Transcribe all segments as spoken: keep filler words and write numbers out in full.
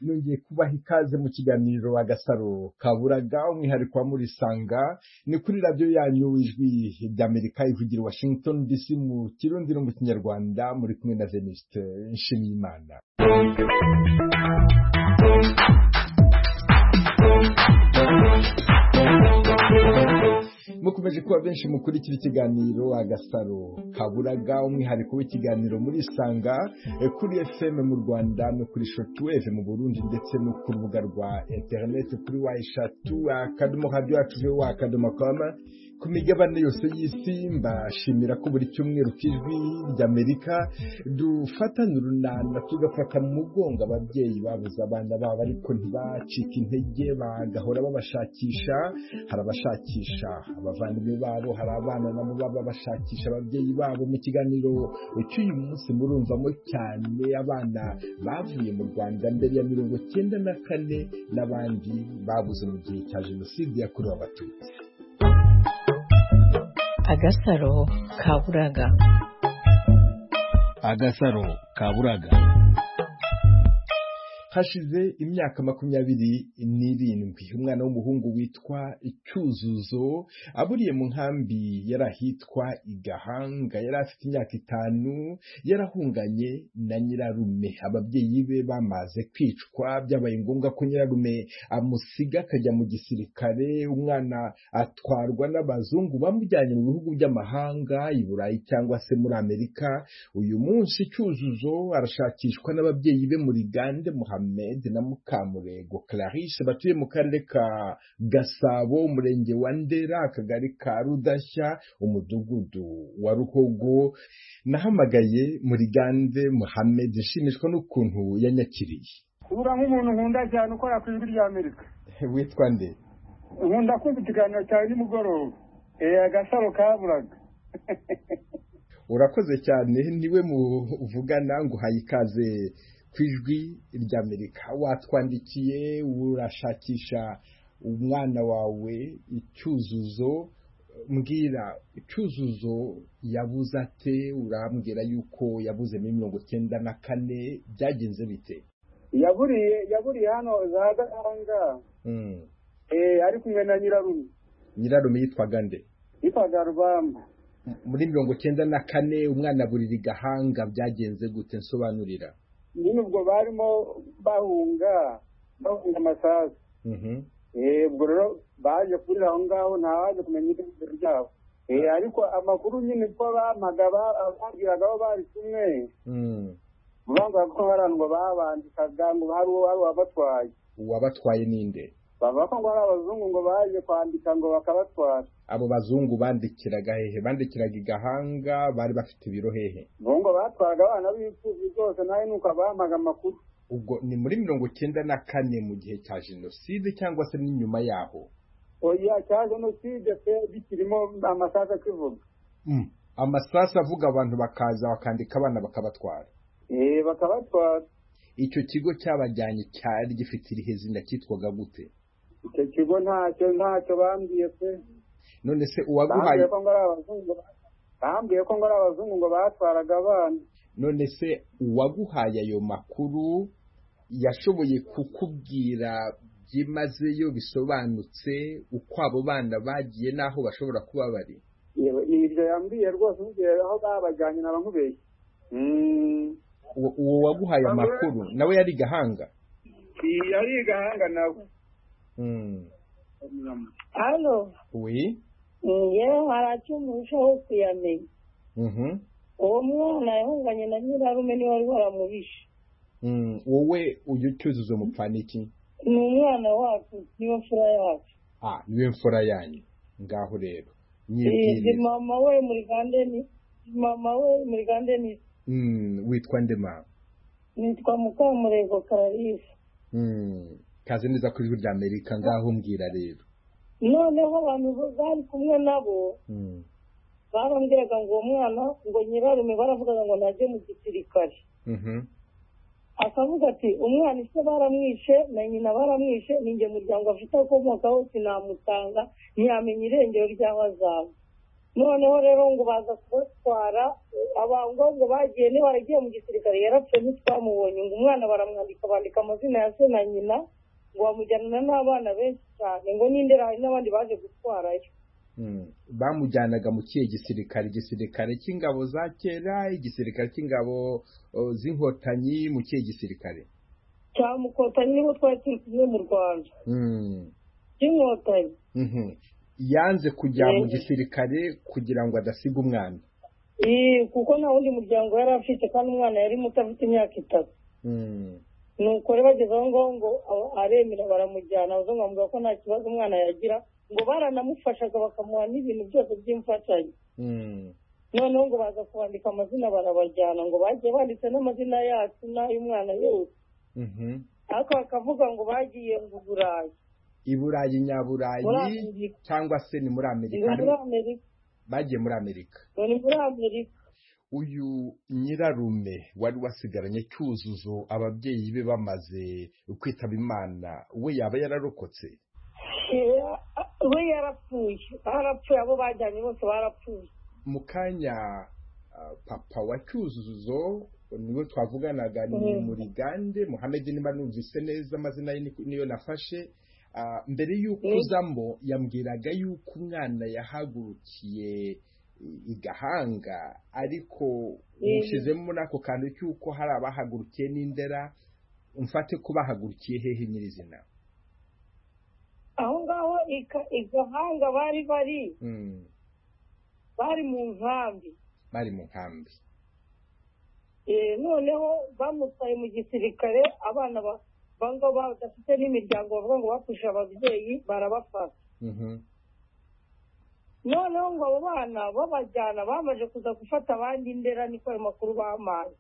nongeye kubaha ikaze mu kiganiro Agasaro Kaburaga, umwihariko wa Murisanga, ni kuri radiyo yanyu Ijwi ry'Amerika ivugira Washington D C mu Kirundi no mu Kinyarwanda, muri kumwe na Venuste Nshimiyimana. Mukomeje kuba benshi mukurikira ikiganiro Agasaro Kaburaga, umwihariko w'ikiganiro Murisanga kuri F M mu Rwanda no kuri Shortwave mu Burundi, ndetse no ku rubuga rwa internet kuri wa eshatu akadomo radio yacu wa akadomo com ku migabane yose y'isi. Mbashimira ko buri cyumweru k'Ijwi ry'Amerika dufatana urunana tugafata mu mugongo ababyeyi babuze abana babo ariko ntibacika intege, bagahora babashakisha. Hari abashakisha abavandimwe babo, hari abana nabo baba bashakisha ababyeyi babo. Mu kiganiro cy'uyu munsi murumvamo cyane abana bavuye mu Rwanda mbere ya mirongo cyenda na kane n'abandi babuze mu gihe cya Jenoside yakorewe Abatutsi. Agasaro Kaburaga. Agasaro Kaburaga. Hashize imyaka makumyabiri n'irindwi umwana w'umuhungu witwa Cyuzuzo aburiye mu nkambi yarahitwa Igahanga. Yari afite imyaka itanu, yarahunganye na nyirarume. Ababyeyi be bamaze kwicwa, byabaye ngombwa ko nyirarume amusiga akajya mu gisirikare. Umwana atwarwa n'abazungu bamujyanye mu bihugu by'amahanga, i Burayi cyangwa se muri Amerika. Uyu munsi Cyuzuzo arashakishwa n'ababyeyi be muri Gande Ahmed na Mukamurego Clarisse batuye mu karere ka Gasabo, umurenge wa Ndera, akagari ka Rudashya, umudugudu wa Ruhogo. Nahamagaye muri Gande Mohamed, nshimishwa n'ukuntu yanyakiriye. Ura nk'umuntu nkunda cyane ukora ku Ijwi ry'Amerika. Witwa nde? Nkunda kumva ikiganiro cyawe nimugoroba. Eh, Agasaro Kaburaga. Urakoze cyane, niwe muvugana ngo haye ikaze ku Ijwi ry'Amerika. Watwandikiye urashakisha umwana wawe Cyuzuzo. Mbwira, Cyuzuzo yabuze ate? Urambwira yuko yabuze muri mirongo cyenda na kane, byagenze bite? Yaburiye yaburiye hano za Gahanga. Mm. Eh, ari kumwe na nyirarume. Nyirarume yitwaga nde? Yitwaga Rubamba. Muri mirongo cyenda na kane umwana burira Gahanga, byagenze gute? Nsobanurira. Nyine ubwo barimo bahunga bahunga amasasu. Mhm. Eh, ubwo rero baje kuri aho ngaho ntawaje kumenya ibyo byabo. Eh, ariko amakuru nyine ko bamaga babwiraga aho bari kumwe. Mm. Banga ko barandwa babandikaga ngo hari uwo wabatwaye. Uwabatwaye ninde? Baba ko ngo ari abazungu ngo baje kwandika ngo bakabatwara. Abo bazungu bandikiraga hehe? Bandikiraga Igahanga, bari bafite ibiro hehe? Bongo batwaraga abana b'imfubyi zose, nayo nuko bamaga amakuru. Ubwo ni muri mirongo cyenda na kane mu gihe cya Jenoside cyangwa se n'inyuma yaho? Oya, cya Jenoside pe bikirimo amasasa kivuga. Mm. Amasasa avuga abantu bakaza bakandika abana bakabatwara. Eh, bakabatwara. Icyo kigo cyabajyanye cyari gifite irihe zina, cyitwaga gute? Icyo kigo ntacyo ntacyo bambwiye pe. None se uwaguhaye ko ngo ari abazungu bambwiye ko ngo ari abazungu ngo batwaraga abana. None se uwaguhaye ayo makuru yashoboye kukubwira byimazeyo bisobanutse uko abo bana bagiye naho bashobora kuba bari? Ibyo yambwiye rwose, ngiye aho babajyanye nabankubeye. Mm. Uwo waguhaye amakuru nawe yari Gahanga? Yari Gahanga nawe. Mm. Allo. Oui. Yewe haracyumushaho kuyamenya. Mhm. Uwo mwana yahunganye na nyirarume niwe wari waramubishe. Mm. Wowe uyu Cyuzuzo mupfana iki? Ni umwana wacu, niwe mfura yacu. Ah, niwe mfura yanyu. Ngaho rero. Nyibwire. Mama we muri Gandeni. Mama we muri Gandeni. Mm, witwa nde mama? Nitwa Mukamurego Clarisse. Mm. Kaze neza kuri Ijwi ry'Amerika, ngaho mbwira rero. Noneho abantu bari kumwe nabo. Mm. Barambwiraga ngo uwo mwana ngo nyirarume baravugaga ngo najye mu gisirikare. Mhm. Akavuga ati umwana ise baramwishe na nyina baramwishe, ninjye muryango afite akomokaho sinamutanga, ntiyamenya irengero ry'aho azaba. noneho rero ngo baza kubatwara abango ngo bagiye niba baragiye mu gisirikare yarapfuye ntitwamubonye ngo umwana baramwandika bandika amazina ya se na nyina ngo bamujyanana n'abana benshi cyane ngo n'indera hari n'abandi baje gutwarayo. Bamujyanaga mu kihe gisirikare? Igisirikare cy'ingabo za kera, igisirikare cy'ingabo z'inkotanyi, mu kihe gisirikare? Cya Mukotanyi niho twari turi kumwe mu Rwanda. Cy'inkotanyi. Yanze kujya mu gisirikare kugira ngo adasiga umwana. Eh, kuko nta wundi muryango yari afite kandi umwana yari muto afite imyaka itatu. Nuko rero bageze aho ngaho ngo aremera baramujyana bazo ngamuga ko nta kibazo umwana yagira ngo baranamufashaga bakamuha n'ibintu byose by'imfashanyo. Noneho ngo baza kwandika amazina barabajyana ngo bagiye banditse n'amazina yacu n'ay'umwana yose. Ariko bakavuga ngo bagiye mu Burayi. I Burayi, Nyaburayi cyangwa se ni muri Amerika? Muri Amerika. Bagiye muri Amerika. Ni muri Amerika. Uyu nyirarume wari wasigaranye Cyuzuzo ababyeyi be bamaze kwitaba Imana, we yaba yararokotse? We yarapfuye, barapfuye, abo bajyanye bose barapfuye. Mu kanya papa wa Cyuzuzo niwe twavuganaga ni Murigande Mohamed, niba numvise neza amazina ye niyo nafashe. Mbere y'uko uzamo yambwiraga y'uko umwana yahagurukiye i Gahanga, ariko ushizemo nako kandi cy'uko hari abahagurukiye n'Indera. Umfate ko bahagurukiye hehe nyirizina? Aho ngaho i Gahanga bari bari bari mu nkambi. Bari mu nkambi. Eh, noneho bamutaye mu gisirikare, abana ba bango badafite n'imiryango bavuga ngo bapfusha ababyeyi barabafata. Noneho ngo abo bana babajyana bamaze kuza gufata abandi Ndera, niko ayo makuru bamaye.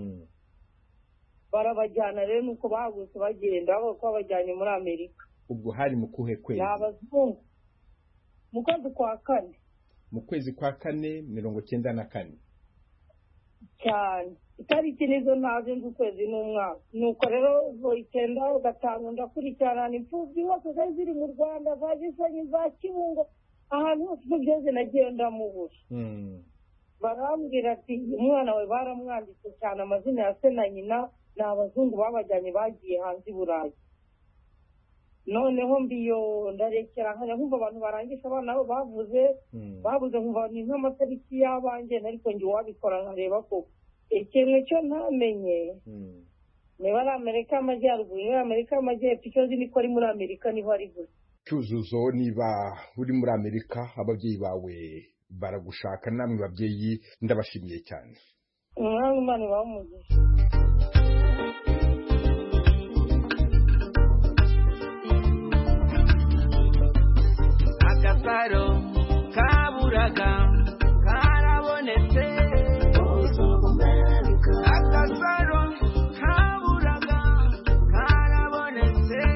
Barabajyana rero nuko bahagutse bagenda bako babajyanye muri Amerika. Ubwo hari mu kuhe kwezi? N'abazungu. Mu kwezi kwa kane. Mu kwezi kwa kane mirongo cyenda na kane. Cyane. Itariki nizo ntazi nzi ukwezi n'umwaka. Nuko rero zo icyenda gatanu ndakurikirana imfubyi hose zari ziri mu Rwanda, za Gisenyi, za Kibungo, ahantu hose byose nagiye ndamubura. Barambwira ati umwana we baramwanditse cyane amazina ya se na nyina, n'abazungu babajyanye bagiye hanze i Burayi. Noneho mbiyo ndarekera nkanya nkumva abantu barangisha abana bo bavuze bavuze nkumva ni nk'amatariki y'abanjye, ariko ngi wabikora nkareba ko ikintu cyo ntamenye niba ari Amerika y'Amajyaruguru, niba Amerika y'Amajyepfo, icyo nzi niko ari muri Amerika niho ari gusa. Cyuzuzo, niba uri muri Amerika ababyeyi bawe baragushaka, namwe babyeyi ndabashimiye cyane. Umwami Imana bamugisha. Agasaro kaburaga karabonetse. Agasaro kaburaga karabonetse.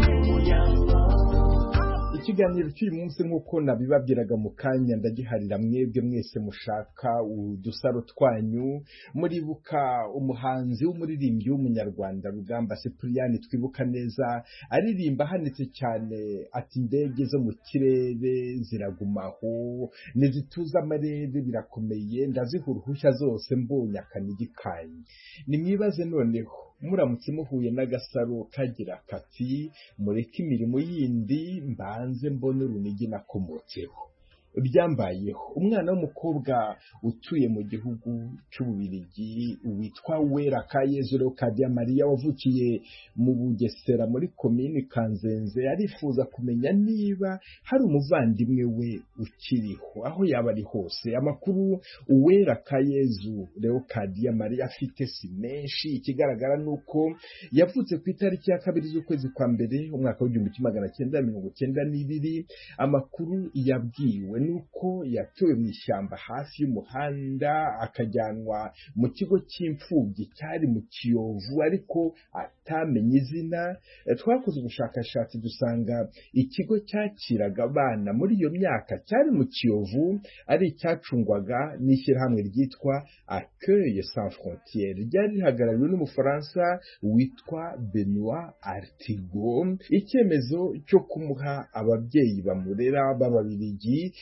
Ikiganiro cy'uyu munsi nk'uko nabibabwiraga mu kanya ndagiharira mwebwe mwese mushaka udusaro twanyu. Muribuka umuhanzi w'umuririmbyi w'umunyarwanda Rugamba Cyprien twibuka neza aririmba hanitse cyane ati indege zo mu kirere ziragumaho nizituza amarere birakomeye ndaziha uruhushya zose mbonye akanigi kanyu. Nimwibaze noneho muramutse muhuye n'agasaro kagira kati mureke imirimo yindi mbanze mbone urunigi nakomotseho. Byambayeho umwana w'umukobwa utuye mu gihugu cy'Ububiligi witwa Uwerakayezu Leocadia Maria wavukiye mu Bugesera muri komini Kanzenze, arifuza kumenya niba hari umuvandimwe we ukiriho aho yaba ari hose. Amakuru Uwerakayezu Leocadia Maria afite si menshi, ikigaragara nuko yavutse ku itariki ya kabiri z'ukwezi kwa mbere umwaka w'igihumbi kimwe magana cyenda mirongo cyenda n'ibiri. Amakuru yabwiwe nuko yatuwe mu ishyamba hafi y'umuhanda akajyanwa mu kigo cy'imfubyi cyari mu Kiyovu ariko atamenye izina. Twakoze ubushakashatsi dusanga ikigo cyakiraga abana muri iyo myaka cyari mu Kiyovu ari icyacungwaga n'ishyirahamwe ryitwa Accueil Sans Frontières, ryari rihagarariwe n'Umufaransa witwa Benoît Artigot. Icyemezo cyo kumuha ababyeyi bamurera b'Ababiligi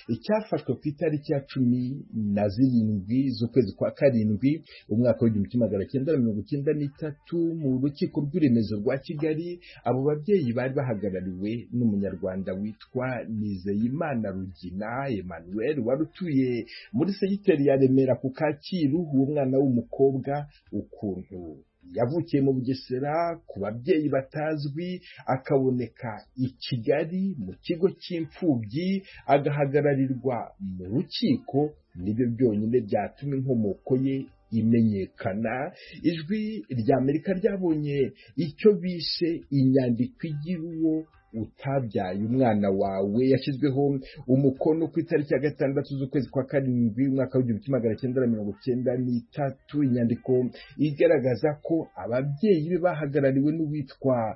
cyafashwe ku itariki ya cumi na zirindwi z'ukwezi kwa karindwi umwaka w'igihumbi kimwe magana cyenda mirongo icyenda n'itatu mu rukiko rw'iremezo rwa Kigali. Abo babyeyi bari bahagarariwe n'umunyarwanda witwa Nizeyimana Rugina Emmanuel wari utuye muri segiteri ya Remera ku Kacyiru. Uwo mwana w'umukobwa ukuntu yavukiye mu Bugesera ku babyeyi batazwi, akaboneka i Kigali mu kigo cy'imfubyi, agahagararirwa mu rukiko, nibyo byonyine byatuma inkomoko ye imenyekana. Ijwi rya Amerika ryabonye icyo bishe inyandiko igira uwo utabyaye umwana wawe, yashyizweho umukono ku itariki ya gatandatu z'ukwezi kwa karindwi umwaka w'igihumbi kimwe magana cyenda mirongo cyenda n'itatu. Inyandiko igaragaza ko ababyeyi be bahagarariwe n'uwitwa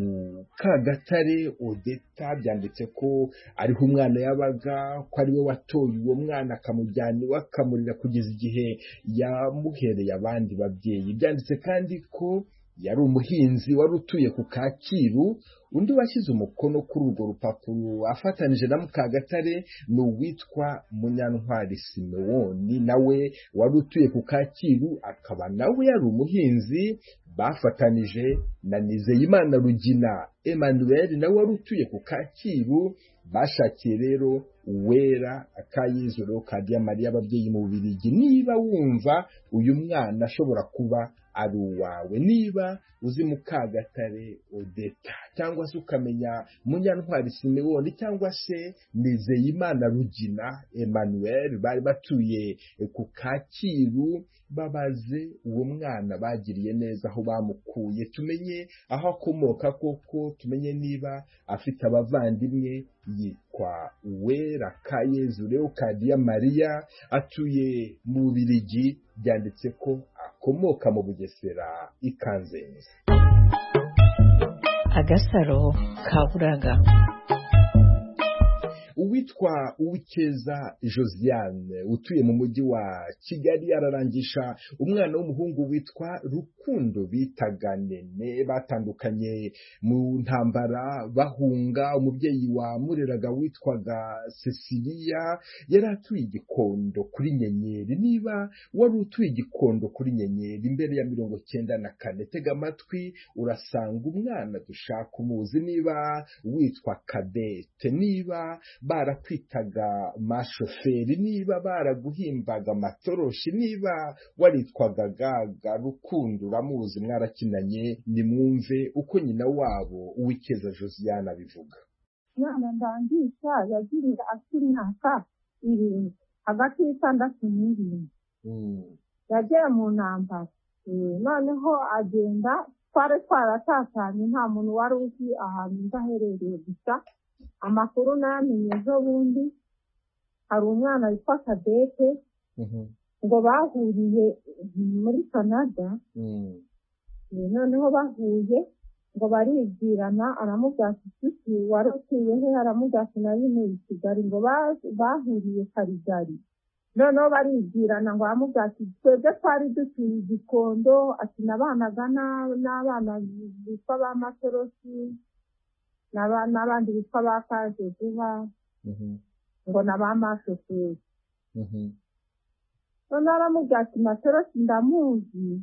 Mukagatare Odeta. Byanditse ko ariho umwana yabaga, ko ari we watoye uwo mwana akamujyana iwe akamurira kugeza igihe yamuhereye abandi babyeyi. Byanditse kandi ko yari umuhinzi wari utuye ku Kacyiru. Undi washyize umukono kuri urwo rupapuro afatanije na Mukagatare ni uwitwa Munyantwari Simewoni, nawe wari utuye ku Kacyiru, akaba nawe yari umuhinzi. Bafatanije na Nizeyimana Rugina Emmanuel, nawe wari utuye ku Kacyiru. Bashakiye rero Uwera Akayezu Leokadiya Mariya ababyeyi mu Bubiligi. Niba wumva uyu mwana ashobora kuba ari uwawe, niba uzi Mukagatare Odeta cyangwa se ukamenya Munyantwari Simewoni cyangwa se Nizeyimana Rugina Emmanuel bari batuye ku Kacyiru, babaze uwo mwana bagiriye neza aho bamukuye, tumenye aho akomoka koko, tumenye niba afite abavandimwe. Yitwa Uwera Akayezu Leokadiya Mariya, atuye mu Bubiligi. Byanditse ko akomoka mu Bugesera i Kanzenze. Agasaro Kaburaga. Uwitwa Uwikeza Josiane utuye mu mujyi wa Kigali ararangisha umwana w'umuhungu witwa Rukundo bitaga Nene. Batandukanye mu ntambara bahunga. Umubyeyi wa mureraga witwaga Cecilia yari atuye Gikondo kuri Nyenyeri. Niba wari utuye Gikondo kuri Nyenyeri imbere ya mirongo cyenda na kane, tega amatwi urasanga umwana dushaka umuzi. Niba witwa Kadete, niba barakwitaga mashoferi, niba baraguhimbaga matoroshi, niba waritwaga Gaga, Rukundo uramuzi, mwarakinanye. Nimwumve uko nyina wabo Uwikeza Josiane abivuga. Mwana ndangisha yagirira akiri imyaka irindwi, hagati y'itandatu n'irindwi. Yagiye mu ntambara, noneho agenda, twari twaratatanye, nta muntu wari uzi ahantu ndaherereye. Gusa amakuru namenye ejo bundi, hari umwana witwa Kadete ngo bahuriye muri Canada. Noneho bahuye ngo baribwirana, aramubwira ati wari utuye he? Aramubwira ati nari ntuye i Kigali. Ngo bahuriye Karigari. Noneho baribwirana ngo aramubwira ati twebwe twari dutuye Gikondo, ati nabanaga n'abana bitwa ba Matorosi n'abandi bitwa ba Kaje Vuba, ngo naba mashoferi. Noneho aramubwira ati Matorosi ndamuzi.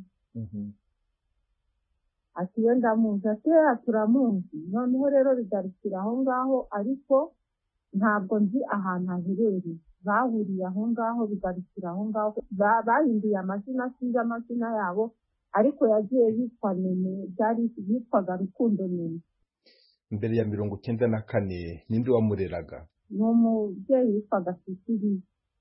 Ati we ndamuzi. Ati we turamuzi. Noneho rero bigarukira aho ngaho, ariko ntabwo nzi ahantu aherereye. Bahuriye aho ngaho, bigarukira aho ngaho. Bahinduye amazina, sinzi amazina yabo, ariko yagiye yitwa Nene, byari yitwaga Rukundo Nene. Mbere ya mirongo cyenda na kane ninde wamureraga? Ni umubyeyi witwaga Cecilia.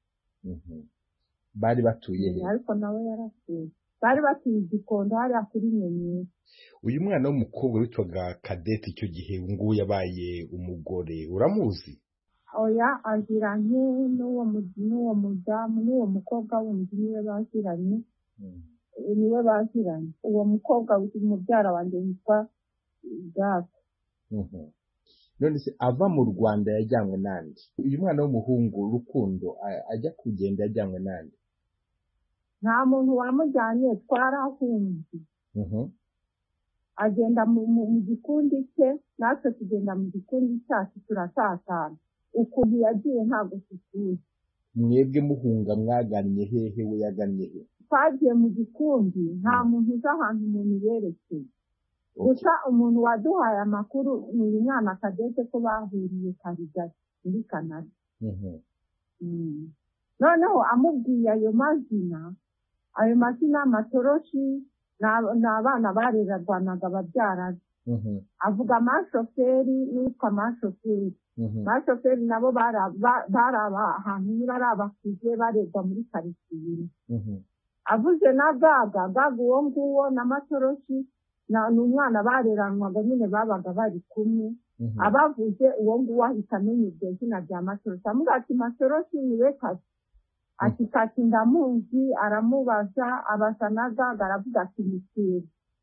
Bari batuye he? Ariko nawe yaratuye. Bari batuye Gikondo hariya kuri Nyenyeri. Uyu mwana w'umukobwa witwaga Kadete icyo gihe ngubu yabaye umugore, uramuzi? Oya, aziranye n'uwo n'uwo mudamu, n'uwo mukobwa wundi niwe baziranye. Niwe baziranye. Uwo mukobwa umubyara wanjye witwa Jacques. None se ava mu Rwanda yajyanywe nande? Uyu mwana w'umuhungu Rukundo ajya kugenda yajyanywe nande? Nta muntu wamujyanye, twarahunze. Agenda mu gikundi cye, natwe tugenda mu gikundi cyacu turatatana. ukuntu yagiye ntabwo tutuzi. Mwebwe muhunga mwagannye hehe, we yagannye he? Twagiye mu gikundi, nta muntu uzi ahantu umuntu yerekeye. Gusa umuntu waduhaye amakuru ni uyu mwana Kadete ko bahuriye Karigari muri Canada. Noneho amubwiye ayo mazina, ayo mazina Matoroshi ni abana barerarwanaga babyaraga. Avuga amashoferi n'uwitwa amashoferi. Amashoferi nabo bari ahantu niba ari abakuze barerwa muri karitsiye. Avuze na Gaga, Gaga uwo nguwo na Matoroshi ni umwana bareranwaga nyine babaga bari kumwe. Abavuze uwo nguwo ahita amenya iryo zina rya Matoroshi. Amubwira ati Matoroshi niwe Kati. Ati Kati ndamuzi, aramubaza, abaza na Gaga aravuga ati Misiri.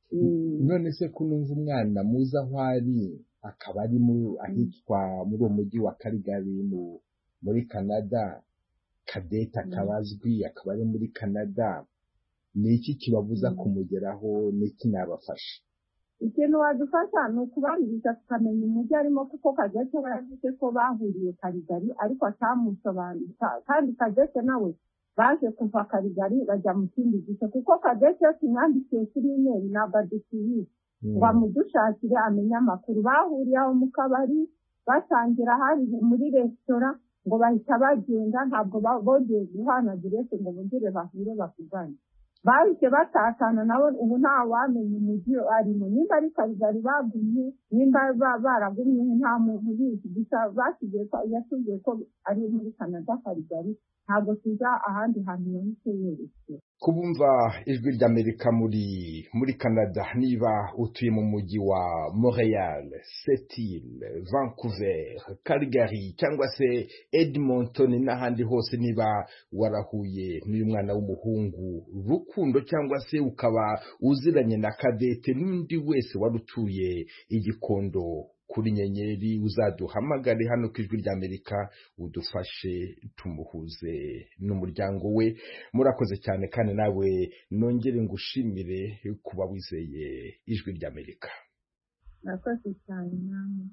None se kunumva umwana muza aho ari akaba ari mu ahitwa muri uwo mujyi wa Calgary muri Canada, Kadete akabazwi akaba ari muri Canada, ni iki kibabuza kumugeraho, ni iki nabafasha? Ikintu wadufasha ni ukubaririza tukamenya umujyi arimo, kuko Kadete baravuze ko bahuriye Calgary ariko atamusobanura, kandi Kadete nawe baje kuva Calgary bajya mu kindi gice, kuko Kadete tumwandikiye kuri email ntabwo adusubiza ngo amudushakire amenye amakuru. Bahuriye aho mu kabari basangira hari muri resitora, ngo bahita bagenda, ntabwo bongeye guhana direct ngo bongere bahure bakugane. Bahise batatana nabo, ubu nta wamenye umujyi arimo, nimba ari Calgary bagumye, nimba baragumye nta muntu ubizi. Gusa basigaye ko yatubwiye ko ari muri Canada Calgary, ntabwo tuza ahandi hantu yahise yerekeye. Kubumva ijwi ry'Amerika muri muri Canada, niba utuye mu mujyi wa Montreal, Seattle, Vancouver, Calgary cyangwa se Edmonton n'ahandi hose, niba warahuye n'uyu mwana w'umuhungu Rukundo cyangwa se ukaba uziranye na Kadete, n'undi wese warutuye igikondo kuri Nyenyeri, uzaduhamagare hano ku ijwi ry'Amerika udufashe tumuhuze n'umuryango we. Murakoze cyane, kandi nawe nongere ngushimire kuba wizeye ijwi ry'Amerika. Murakoze cyane namwe.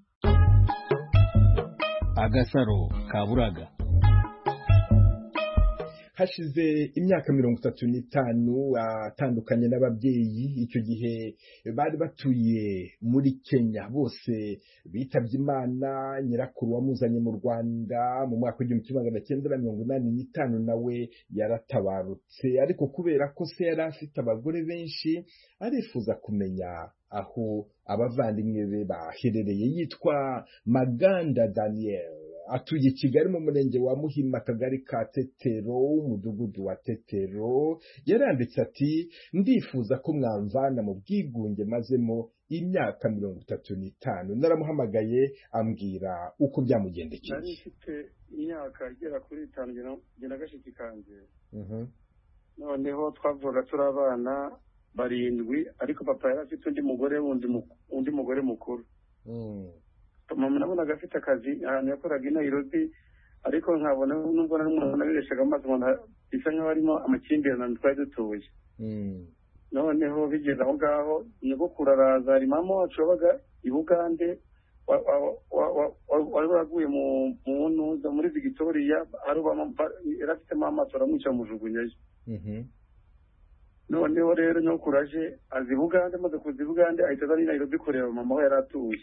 Agasaro Kaburaga. Hashize imyaka mirongo itatu n'itanu atandukanye n'ababyeyi. Icyo gihe bari batuye muri Kenya, bose bitabye Imana. Nyirakuru wamuzanye mu Rwanda mu mwaka w'igihumbi kimwe magana cyenda mirongo inani n'itanu nawe yaratabarutse, ariko kubera ko se yari afite abagore benshi arifuza kumenya aho abavandimwe be baherereye. Yitwa Maganda Daniel, atuye Kigali mu murenge wa Muhima, akagari ka Tetero, umudugudu wa Tetero. Yaranditse ati, ndifuza ko mwamvana mu bwigunge mazemo imyaka mirongo itatu n'itanu. Naramuhamagaye ambwira uko byamugendekeye. Nari mfite imyaka igera kuri itanu gena gashiki kanje. Noneho twavuga turi abana barindwi, ariko papa yari afite undi mugore wundi undi mugore mukuru. Mama nabonaga afite akazi ahantu yakoraga i Nairobi, ariko nkabona nubwo n'umuntu nabireshaga amazi bisa nk'aho harimo amakimbirane twari dutuye. Noneho bigeze aho ngaho nyogokuru araza, hari mama wacu wabaga i Bugande wari waraguye mu ntuza muri Victoria, yari afitemo amaso aramwica mujugunyayo. Noneho rero nyogokuru aje azi Bugande, amaze kuza i Bugande ahita aza i Nairobi kureba mama aho yari atuye.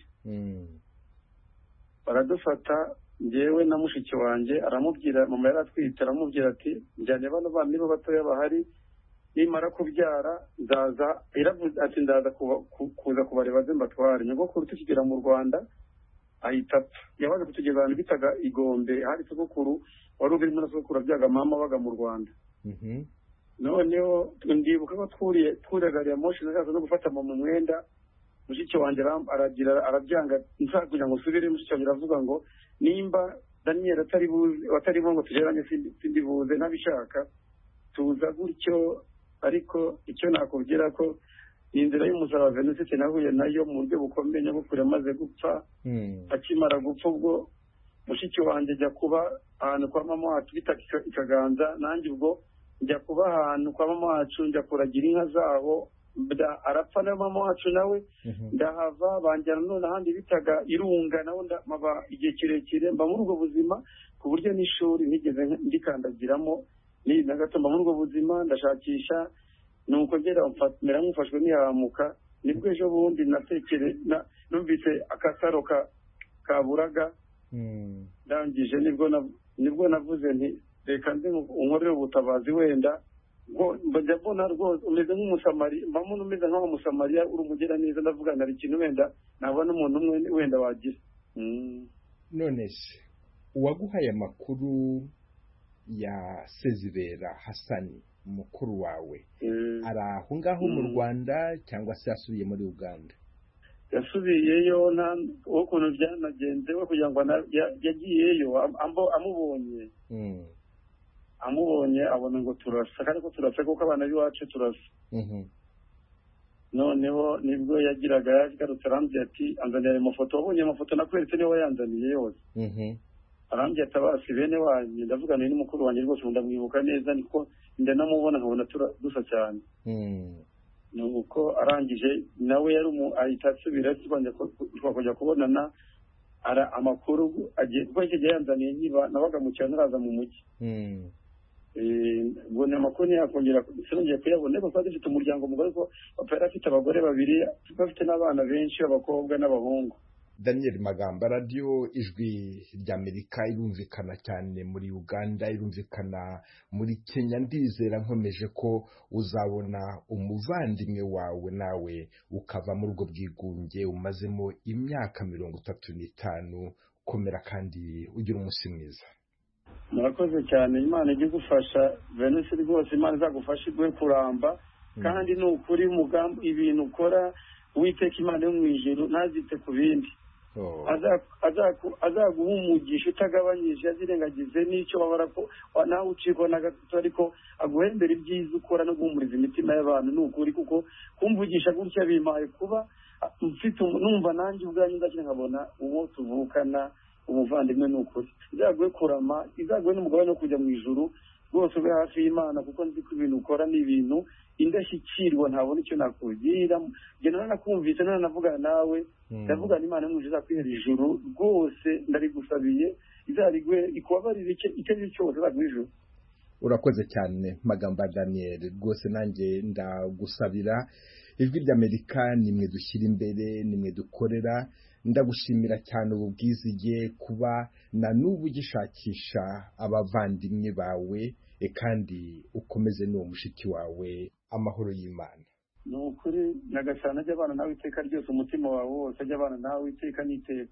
Baradufata njyewe na mushiki wanjye, aramubwira mama yari atwite, aramubwira ati njyane bano bana nibo batoya bahari, nimara kubyara nzaza, iravuze ati ndaza kuza kubareba ze mbatware. Nyogokuru tukigera mu Rwanda ahita apfa. Yabaje kutugeza ahantu bitaga Igombe, hari sogokuru wari urimo na sogokuru abyaga mama baga mu Rwanda. Noneho ndibuka ko twuriye twuragariye moshi nazaza no gufata mama umwenda. Mushiki wanjye aragira arabyanga, nshaka kugira ngo subire. Mushiki wanjye aravuga ngo nimba Daniel atari buze atari ngo tugeranye sindi buze nabishaka tuza gutyo. Ariko icyo nakubwira ko inzira y'umusaraba Venus nahuye nayo mu buryo bukomeye, nyogokuru amaze gupfa. Akimara gupfa ubwo mushiki wanjye ajya kuba ahantu kwa mama wacu bita Ikaganza, nanjye ubwo njya kuba ahantu kwa mama wacu, njya kuragira inka zabo arapfa na mama wacu nawe ndahava banjyana none ahandi bitaga Irunga naho ndamaba igihe kirekire mba muri ubwo buzima ku buryo n'ishuri nigeze ndikandagiramo ni nagatamba muri ubwo buzima ndashakisha nuko ngera mfatira nkufashwe nihamuka nibwo ejo bundi natekere numvise akasaro ka kaburaga ndangije nibwo nibwo navuze nti reka ndi unkorere ubutabazi wenda ngo mbona rwose umeze nk'umusamari mpamvu umeze nk'umusamariya uri umugera neza ndavuga nari ikintu wenda nabona umuntu umwe wenda wagira. None se uwaguhaye amakuru ya Sezibera Hasani mukuru wawe ari aho ngaho mu Rwanda cyangwa se yasubiye muri Uganda? Yasubiyeyo nta ukuntu byanagenze we kugira ngo yagiyeyo amubonye amubonye abona ngo turasa kandi ko turasa kuko abana b'iwacu turasa. Noneho nibwo yagiraga yagarutse arambye ati anzanira amafoto wabonye amafoto nakweretse niwe yanzaniye yose. Arambye atabasi bene wanyu ndavuga ni mukuru wanjye rwose ndamwibuka neza niko ndanamubona nkabona dusa cyane. Nuko arangije nawe yari ahita asubira twakojya kubonana ara amakuru agiye kuko icyo yanzaniye nkiba nabaga mu cyane araza mu mujyi. Ngo ni amakuru yakongera sinongeye kuyabona kuko dufite umuryango mugari ko papa yari afite abagore babiri bafite n'abana benshi abakobwa n'abahungu. Daniel Magamba, Radio Ijwi ry'Amerika irumvikana cyane muri Uganda, irumvikana muri Kenya. Ndizera nkomeje ko uzabona umuvandimwe wawe nawe ukava muri ubwo bwigunge umazemo imyaka mirongo itatu n'itanu. Komera kandi ugira umunsi mwiza. Murakoze cyane, Imana ijye gufasha Venus rwose, Imana izagufasha igwe kuramba kandi ni ukuri mugambi ibintu ukora Uwiteka Imana yo mu ijuru ntazite ku bindi. azaguha umugisha utagabanyije azirengagize n'icyo babara ko nawe ucikona gato ariko aguhembera ibyiza ukora no guhumuriza imitima y'abantu ni ukuri kuko kumvugisha gutya bimaye kuba mfite numva nanjye ubwanjye ndakira nkabona uwo tuvukana umuvandimwe ni ukuri. Izaguhe kurama, izaguhe n'umugabane wo kujya mu ijuru rwose ube hafi y'Imana kuko nzi ko ibintu ukora ni ibintu indashyikirwa ntabona icyo nakugira. Njye nanakumvise nanavugana nawe ndavuga n'Imana y'umuje izakwihera ijuru rwose ndarigusabiye izarigwe ikubabarire icyo ari cyose izaguhe ijuru. Urakoze cyane Magamba Daniel, rwose nanjye ndagusabira. Ijwi ry'Amerika nimwe dushyira imbere, nimwe dukorera. Ndagushimira cyane ububwizige kuba na n'ubu gishakisha abavandimwe bawe kandi ukomeze n'uwo mushiki wawe amahoro y'Imana. Ni ukuri nagasana ajya abana nawe iteka ryose umutima wawe wose ajya abana nawe iteka n'iteka.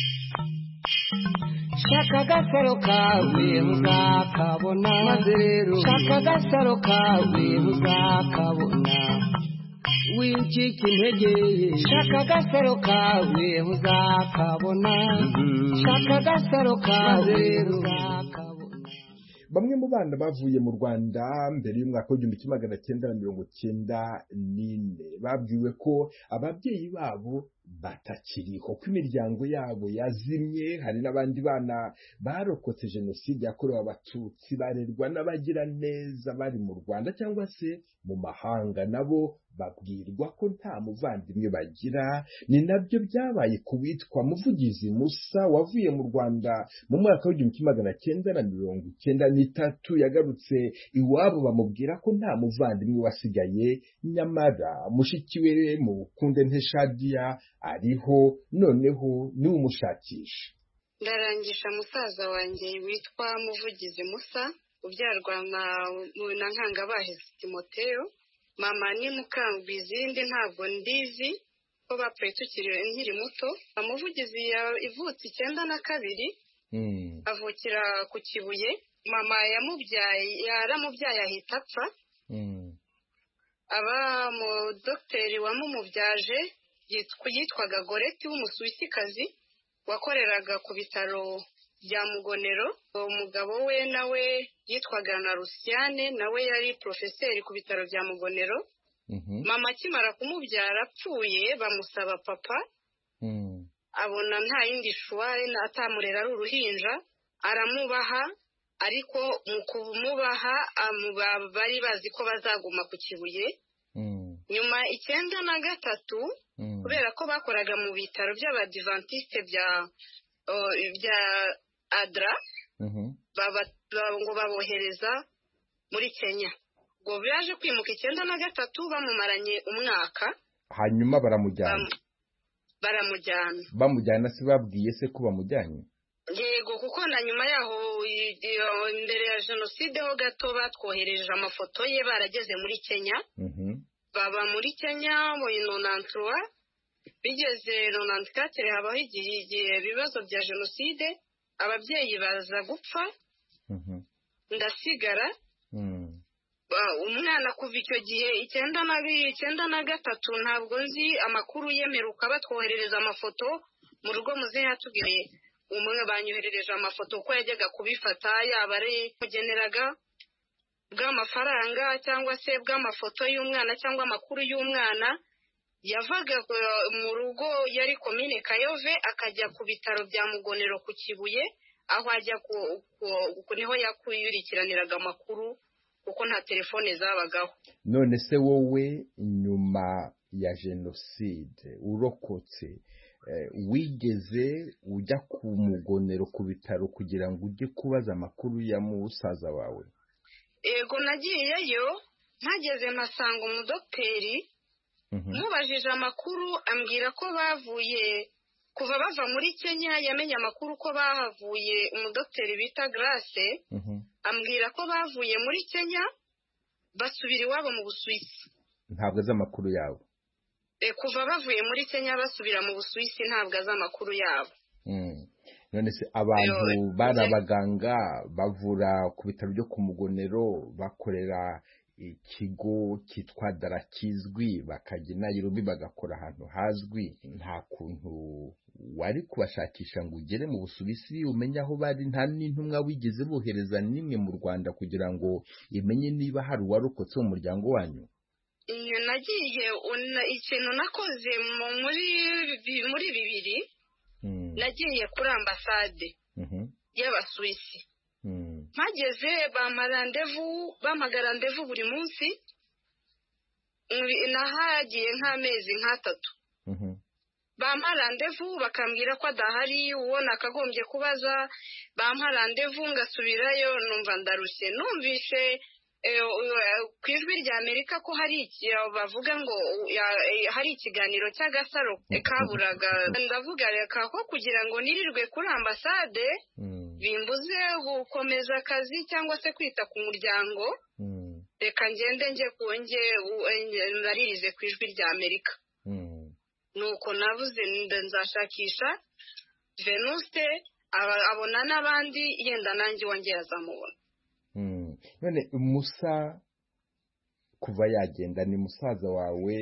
Shaka agasaro kawe muzakabona, maze rero shaka agasaro kawe muzakabona, wicika intege. Shaka agasaro kawe muzakabona, shaka agasaro kawe muzakabona. Bamwe mu bana bavuye mu Rwanda mbere y'umwaka w'igihumbi kimwe magana cyenda na mirongo cyenda n'ine babwiwe ko ababyeyi babo batakiriho, ko imiryango yabo yazimye. Hari n'abandi bana barokotse jenoside yakorewe abatutsi barerwa n'abagira neza bari mu Rwanda cyangwa se mu mahanga, nabo babwirwa ko nta muvandimwe bagira. Ni nabyo byabaye ku witwa Muvugizi Musa wavuye mu Rwanda mu mwaka w'igihumbi kimwe magana cyenda na mirongo icyenda n'itatu. Yagarutse iwabo bamubwira ko nta muvandimwe wasigaye, nyamara mushiki we Mukundente Shadia ariho, noneho niwe umushakisha. Ndarangisha musaza wanjye witwa Muvugizi Musa ubyarwa na Nkangabahizi Timoteyo. Mama ni Mukangwizindi ntabwo ndizi ko bapfuye tukiri nkiri muto. Muvugizi ivutse icyenda na kabiri avukira ku Kibuye. Mama yamubyaye yaramubyaye ahita apfa. Aba mu dogiteri wamumubyaje yitwaga Goreti w'Umusuwisikazi wakoreraga ku bitaro bya Mugonero. Umugabo we nawe yitwaga na Rusiane, nawe yari profeseri ku bitaro bya Mugonero. Mama akimara kumubyara apfuye bamusaba papa, abona nta yindi shuwari atamurera ari uruhinja, aramubaha. Ariko mu kumubaha bari bazi ko bazaguma ku Kibuye. nyuma icyenda na gatatu kubera ko bakoraga mu bitaro by'abadivantisite bya bya adra ngo babohereza muri Kenya ngo byaje kwimuka icyenda na gatatu bamumaranye umwaka hanyuma baramujyana baramujyana bamujyana se babwiye se ko bamujyanye yego kuko na nyuma yaho imbere ya jenoside ho gato batwohereje amafoto ye barageze muri Kenya baba muri Kenya mu nonantuwa bigeze nonantikatire habaho igihe ibibazo bya jenoside ababyeyi baza gupfa ndasigara umwana kuva icyo gihe icyenda na icyenda na gatatu ntabwo nzi amakuru yemeruka batwoherereza amafoto mu rugo muzehe yatubwiye umwe banyoherereje amafoto uko yajyaga kubifata yaba ari kugeneraga bw'amafaranga cyangwa se bw'amafoto y'umwana cyangwa amakuru y'umwana yavaga mu rugo yari komine Kayove akajya ku bitaro bya Mugonero ku Kibuye aho ajya ku niho yakuyurikiraniraga amakuru kuko nta telefone zabagaho. None se wowe nyuma ya jenoside urokotse wigeze ujya ku Mugonero ku bitaro kugira ngo ujye kubaza amakuru ya musaza wawe? Ego nagiyeyo ntageze mpasanga umudokiteri mubajije amakuru ambwira ko bavuye kuva bava muri Kenya yamenye amakuru ko bahavuye umudokiteri bita Grace ambwira ko bavuye muri Kenya basubira iwabo mu Busuwisi. Ntabwo azi amakuru yabo? E kuva bavuye muri Kenya basubira mu Busuwisi ntabwo azi amakuru yabo. None se abantu barabaganga bavura ku bitaro byo ku Mugonero bakorera ikigo cyitwa Darakizwi bakajya Nairobi bagakora ahantu hazwi, nta kuntu wari kubashakisha ngo ugere mu Busuwisi umenye aho bari? Nta n'intumwa wigeze bohereza nimwe mu Rwanda kugira ngo imenye niba hari uwarokotse mu muryango wanyu? Iyo nagiye ikintu nakoze muri muri bibiri nagiye kuri ambasade y'Abasuwisi mpageze bamarandevu bamagarandevu buri munsi nahagiye nk'amezi nk'atatu bamarandevu bakambwira ko adahari uwo nakagombye kubaza bamarandevu ngasubirayo numva ndarushye numvishe ku ijwi rya Amerika ko hari bavuga ngo hari ikiganiro cy'agasaro kaburaga ndavuga reka ko kugira ngo nirirwe kuri ambasade bimbuze gukomeza akazi cyangwa se kwita ku muryango reka ngende nje kunge naririze ku ijwi rya Amerika nuko navuze nzashakisha Venuste abona n'abandi yenda nanjye wongera azamubona. None Musa kuva yagenda ni musaza wawe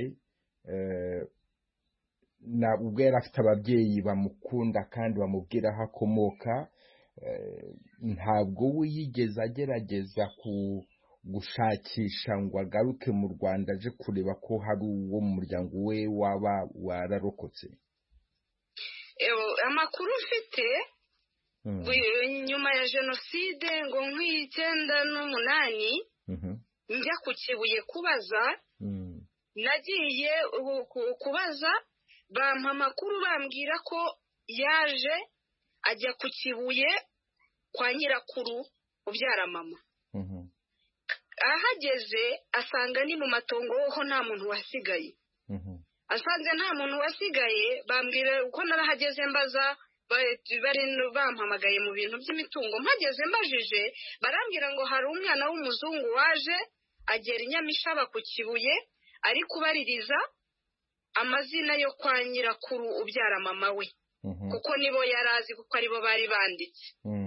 na ubwo yari afite ababyeyi bamukunda kandi bamubwira aho akomoka, ntabwo we yigeze agerageza ku gushakisha ngo agaruke mu Rwanda aje kureba ko hari uwo mu muryango we waba wararokotse? Amakuru mfite nyuma ya jenoside ngo nk'icyenda n'umunani njya ku Kibuye kubaza nagiye kubaza bampa amakuru bambwira ko yaje ajya ku Kibuye kwa nyirakuru ubyara mama ahageze asanga ni mu matongo ho nta muntu wasigaye asanze nta muntu wasigaye bambwira uko narahageze mbaza bari bampamagaye mu bintu by'imitungo mpageze mbajije barambwira ngo hari umwana w'umuzungu waje agera inyamishaba ku Kibuye ari kubaririza amazina yo kwa nyirakuru ubyara mama we kuko nibo yarazi kuko aribo bari banditse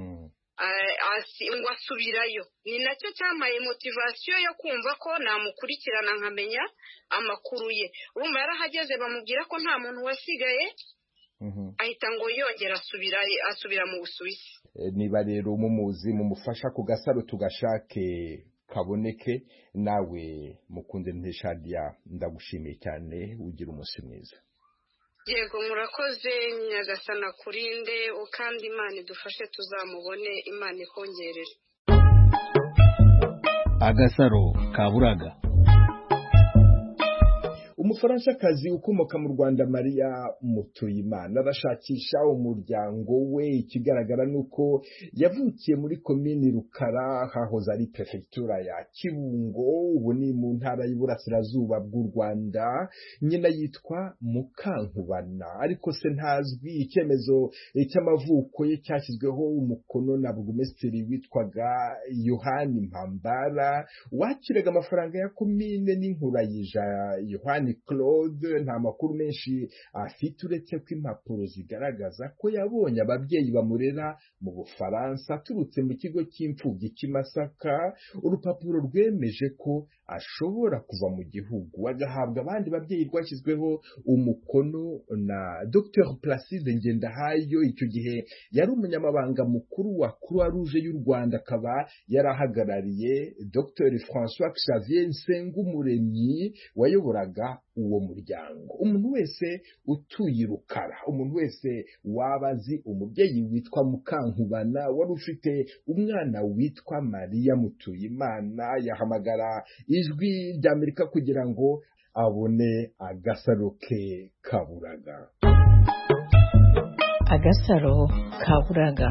ngo asubirayo. Ni nacyo cyamaye motivasiyo yo kumva ko namukurikirana nkamenya amakuru ye. Urumva yarahageze bamubwira ko nta muntu wasigaye ahita ngo yongera asubira asubira mu Busuwisi. Niba rero mumuzi mumufasha ku Gasaro tugashake kaboneke, nawe mukunde Nteshadiya ndagushimiye cyane, ugira umunsi mwiza. Yego murakoze Nyagasana kurinde kandi Imana idufashe tuzamubone, Imana ikongerere. Agasaro kaburaga. umufaransa-kazi ukomoka mu Rwanda Maria Mutuyimana arashakisha umuryango we. Ikigaragara ni uko yavukiye muri komini Rukara hahoze ari perefegitura ya Kibungo, ubu ni mu ntara y'Iburasirazuba bw'u Rwanda. Nyina yitwa Mukankubana ariko se ntazwi. Icyemezo cy'amavuko ye cyashyizweho umukono na burugumesitiri witwaga Yohani Mpambara wakiraga amafaranga ya komine n'Inkurayija Yohani Claude. Nta makuru menshi afite uretse ko impapuro zigaragaza ko yabonye ababyeyi bamurera mu Bufaransa aturutse mu kigo cy'imfubyi cy'Imasaka, urupapuro rwemeje ko ashobora kuva mu gihugu agahabwa abandi babyeyi, rwashyizweho umukono na Docteur Placide Ngendahayo. Icyo gihe yari umunyamabanga mukuru wa Croix Rouge y'u Rwanda, akaba yarahagarariye Docteur François Xavier Nsengumuremyi wayoboraga uwo muryango. Umuntu wese utuye Rukara, umuntu wese wabazi umubyeyi witwa Mukankubana wari ufite umwana witwa Maria Mutuyimana, yahamagara ijwi ry'Amerika kugira ngo abone agasaro ke kaburaga. Agasaro kaburaga.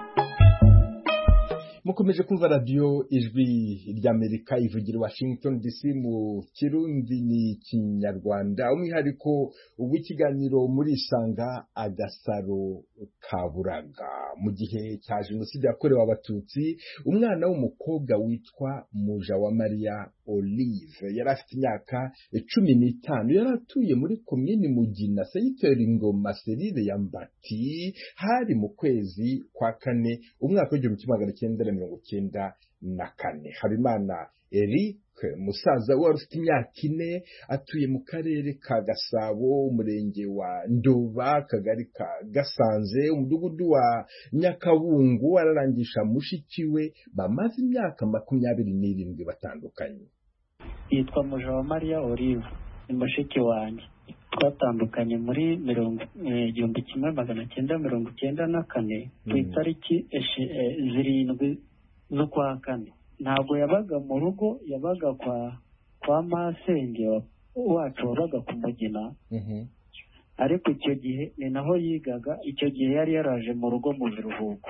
Mukomeje kumva radio ijwi ry'Amerika ivugira Washington D C mu Kirundi ni Kinyarwanda. Umwihariko w'ikiganiro muri Isanga Agasaro kaburaga. Mu gihe cya Jenoside yakorewe Abatutsi, umwana w'umukobwa witwa Mujawamariya Olive yari afite imyaka cumi n'itanu, yari atuye muri komini Mugina Sayiteri Ngoma Serire ya Mbati. Hari mu kwezi kwa kane umwaka w'igihumbi kimwe magana cyenda mirongo cyenda na kane. Habimana Eric musaza wari ufite imyaka ine, atuye mu karere ka Gasabo, umurenge wa Ndoba, akagari ka Gasanze, umudugudu wa Nyakabungu. Ararangisha mushiki we bamaze imyaka makumyabiri n'irindwi batandukanye. Yitwa Mujawamariya Olive, ni mushiki wanjye. Twatandukanye muri mirongo igihumbi kimwe magana cyenda mirongo cyenda na kane ku itariki zirindwi z'ukwa kane. Ntabwo yabaga mu rugo, yabaga kwa kwa masenge wacu wabaga ku Mugina. Ariko icyo gihe ni naho yigaga. Icyo gihe yari yaraje mu rugo mu biruhuko.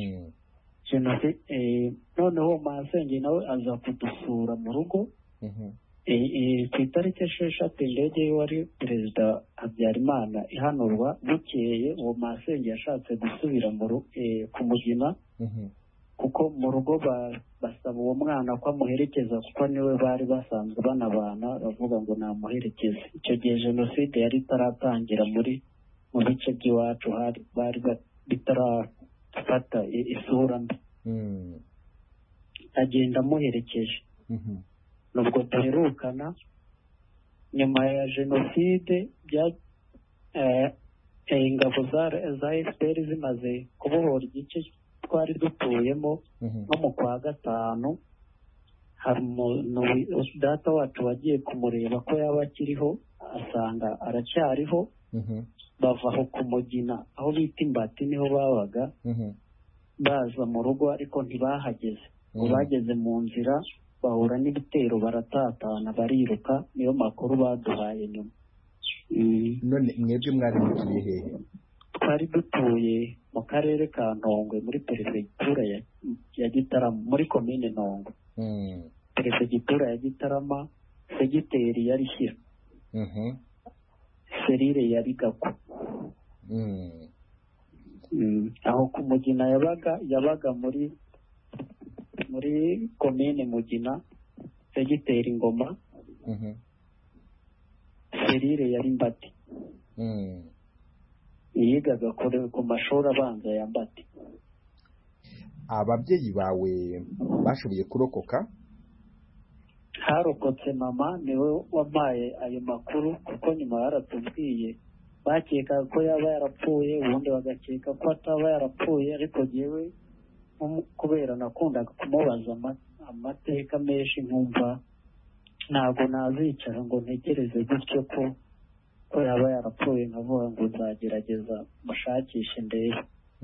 Noneho masenge nawe aza kudusura mu rugo. Ku itariki esheshatu indege y'uwari perezida Habyarimana ihanurwa. Bukeye uwo masenge yashatse gusubira ku Mugina kuko mu rugo basaba uwo mwana ko amuherekeza kuko niwe bari basanzwe banabana, bavuga ngo namuherekeze. Icyo gihe Jenoside yari itaratangira muri mu bice by'iwacu, bari bitarafata isura mbi. Agenda amuherekeje. Nubwo duherukana nyuma ya Jenoside, ingabo za F P R zimaze kubohora igice twari dutuyemo, no mu kwa gatanu hari data wacu wagiye kumureba ko yaba akiriho, asanga aracyariho. Bava aho ku Mugina aho bita Imbati niho babaga, baza mu rugo ariko ntibahageze. Bageze mu nzira bahura n'ibitero, baratatana bariruka. Niyo makuru baduhaye nyuma. None mwebwe mwari mutuye hehe? Twari dutuye mu karere ka Ntongwe muri perefegitura ya Gitarama, muri komine Ntongwe. Perefegitura ya Gitarama, segiteri yari Shyira, serire yari Gako. Aho ku Mugina yabaga yabaga muri muri komine Mugina, segiteri Ngoma, serire yari Mbati. Yigaga ku mashuri abanza ya Mbati. Ababyeyi bawe bashoboye kurokoka? Harokotse mama, niwe wampaye ayo makuru kuko nyuma yaratubwiye. Bakeka ko yaba yarapfuye, ubundi bagakeka ko ataba yarapfuye, ariko jewe kubera nakundaga kumubaza amateka menshi, nkumva ntabwo nazicara ngo ntegereze gutyo ko ko yaba yarapfuye, nkavuga ngo nzagerageza mushakishe ndebe.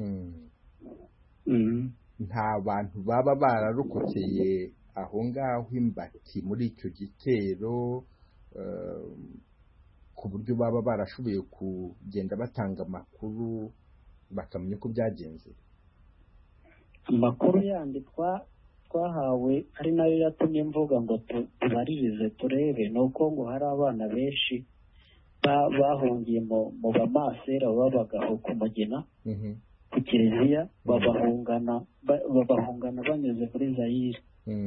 Nta bantu baba bararokokeye aho ngaho Imbati muri icyo gitero ku buryo baba barashoboye kugenda batanga amakuru bakamenya uko byagenze? Amakuru yandi twahawe ari nayo yatumye mvuga ngo tubaririze turebe ni uko ngo hari abana benshi bahungiye mu bamasera babaga ku Mugina ku Kiliziya, babahungana babahungana banyuze muri Zaire.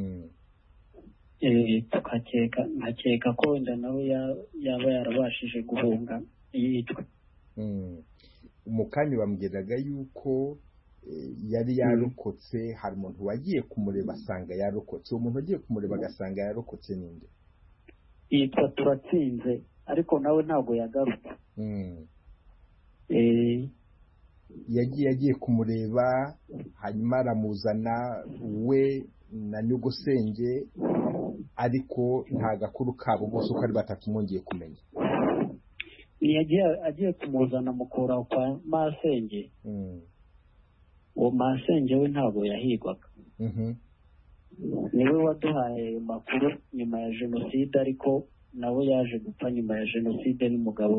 tukakeka nkakeka ko wenda nawe yaba yarabashije guhunga yitwa. mu kanya bambwiraga yuko yari yarokotse, hari umuntu wagiye kumureba asanga yarokotse. uwo muntu wagiye kumureba agasanga yarokotse ninde? yitwa Turatsinze, ariko nawe ntabwo yagarutse. yagiye yagiye kumureba, hanyuma aramuzana we na Nyogosenge, ariko nta gakuru kabo bose uko ari batatu mwongeye kumenya. yagiye agiye kumuzana mukura kwa Masenge. uwo Masenge we ntabwo yahigwaga. niwe waduhaye ayo makuru nyuma ya jenoside, ariko nawe yaje gupfa nyuma ya jenoside n'umugabo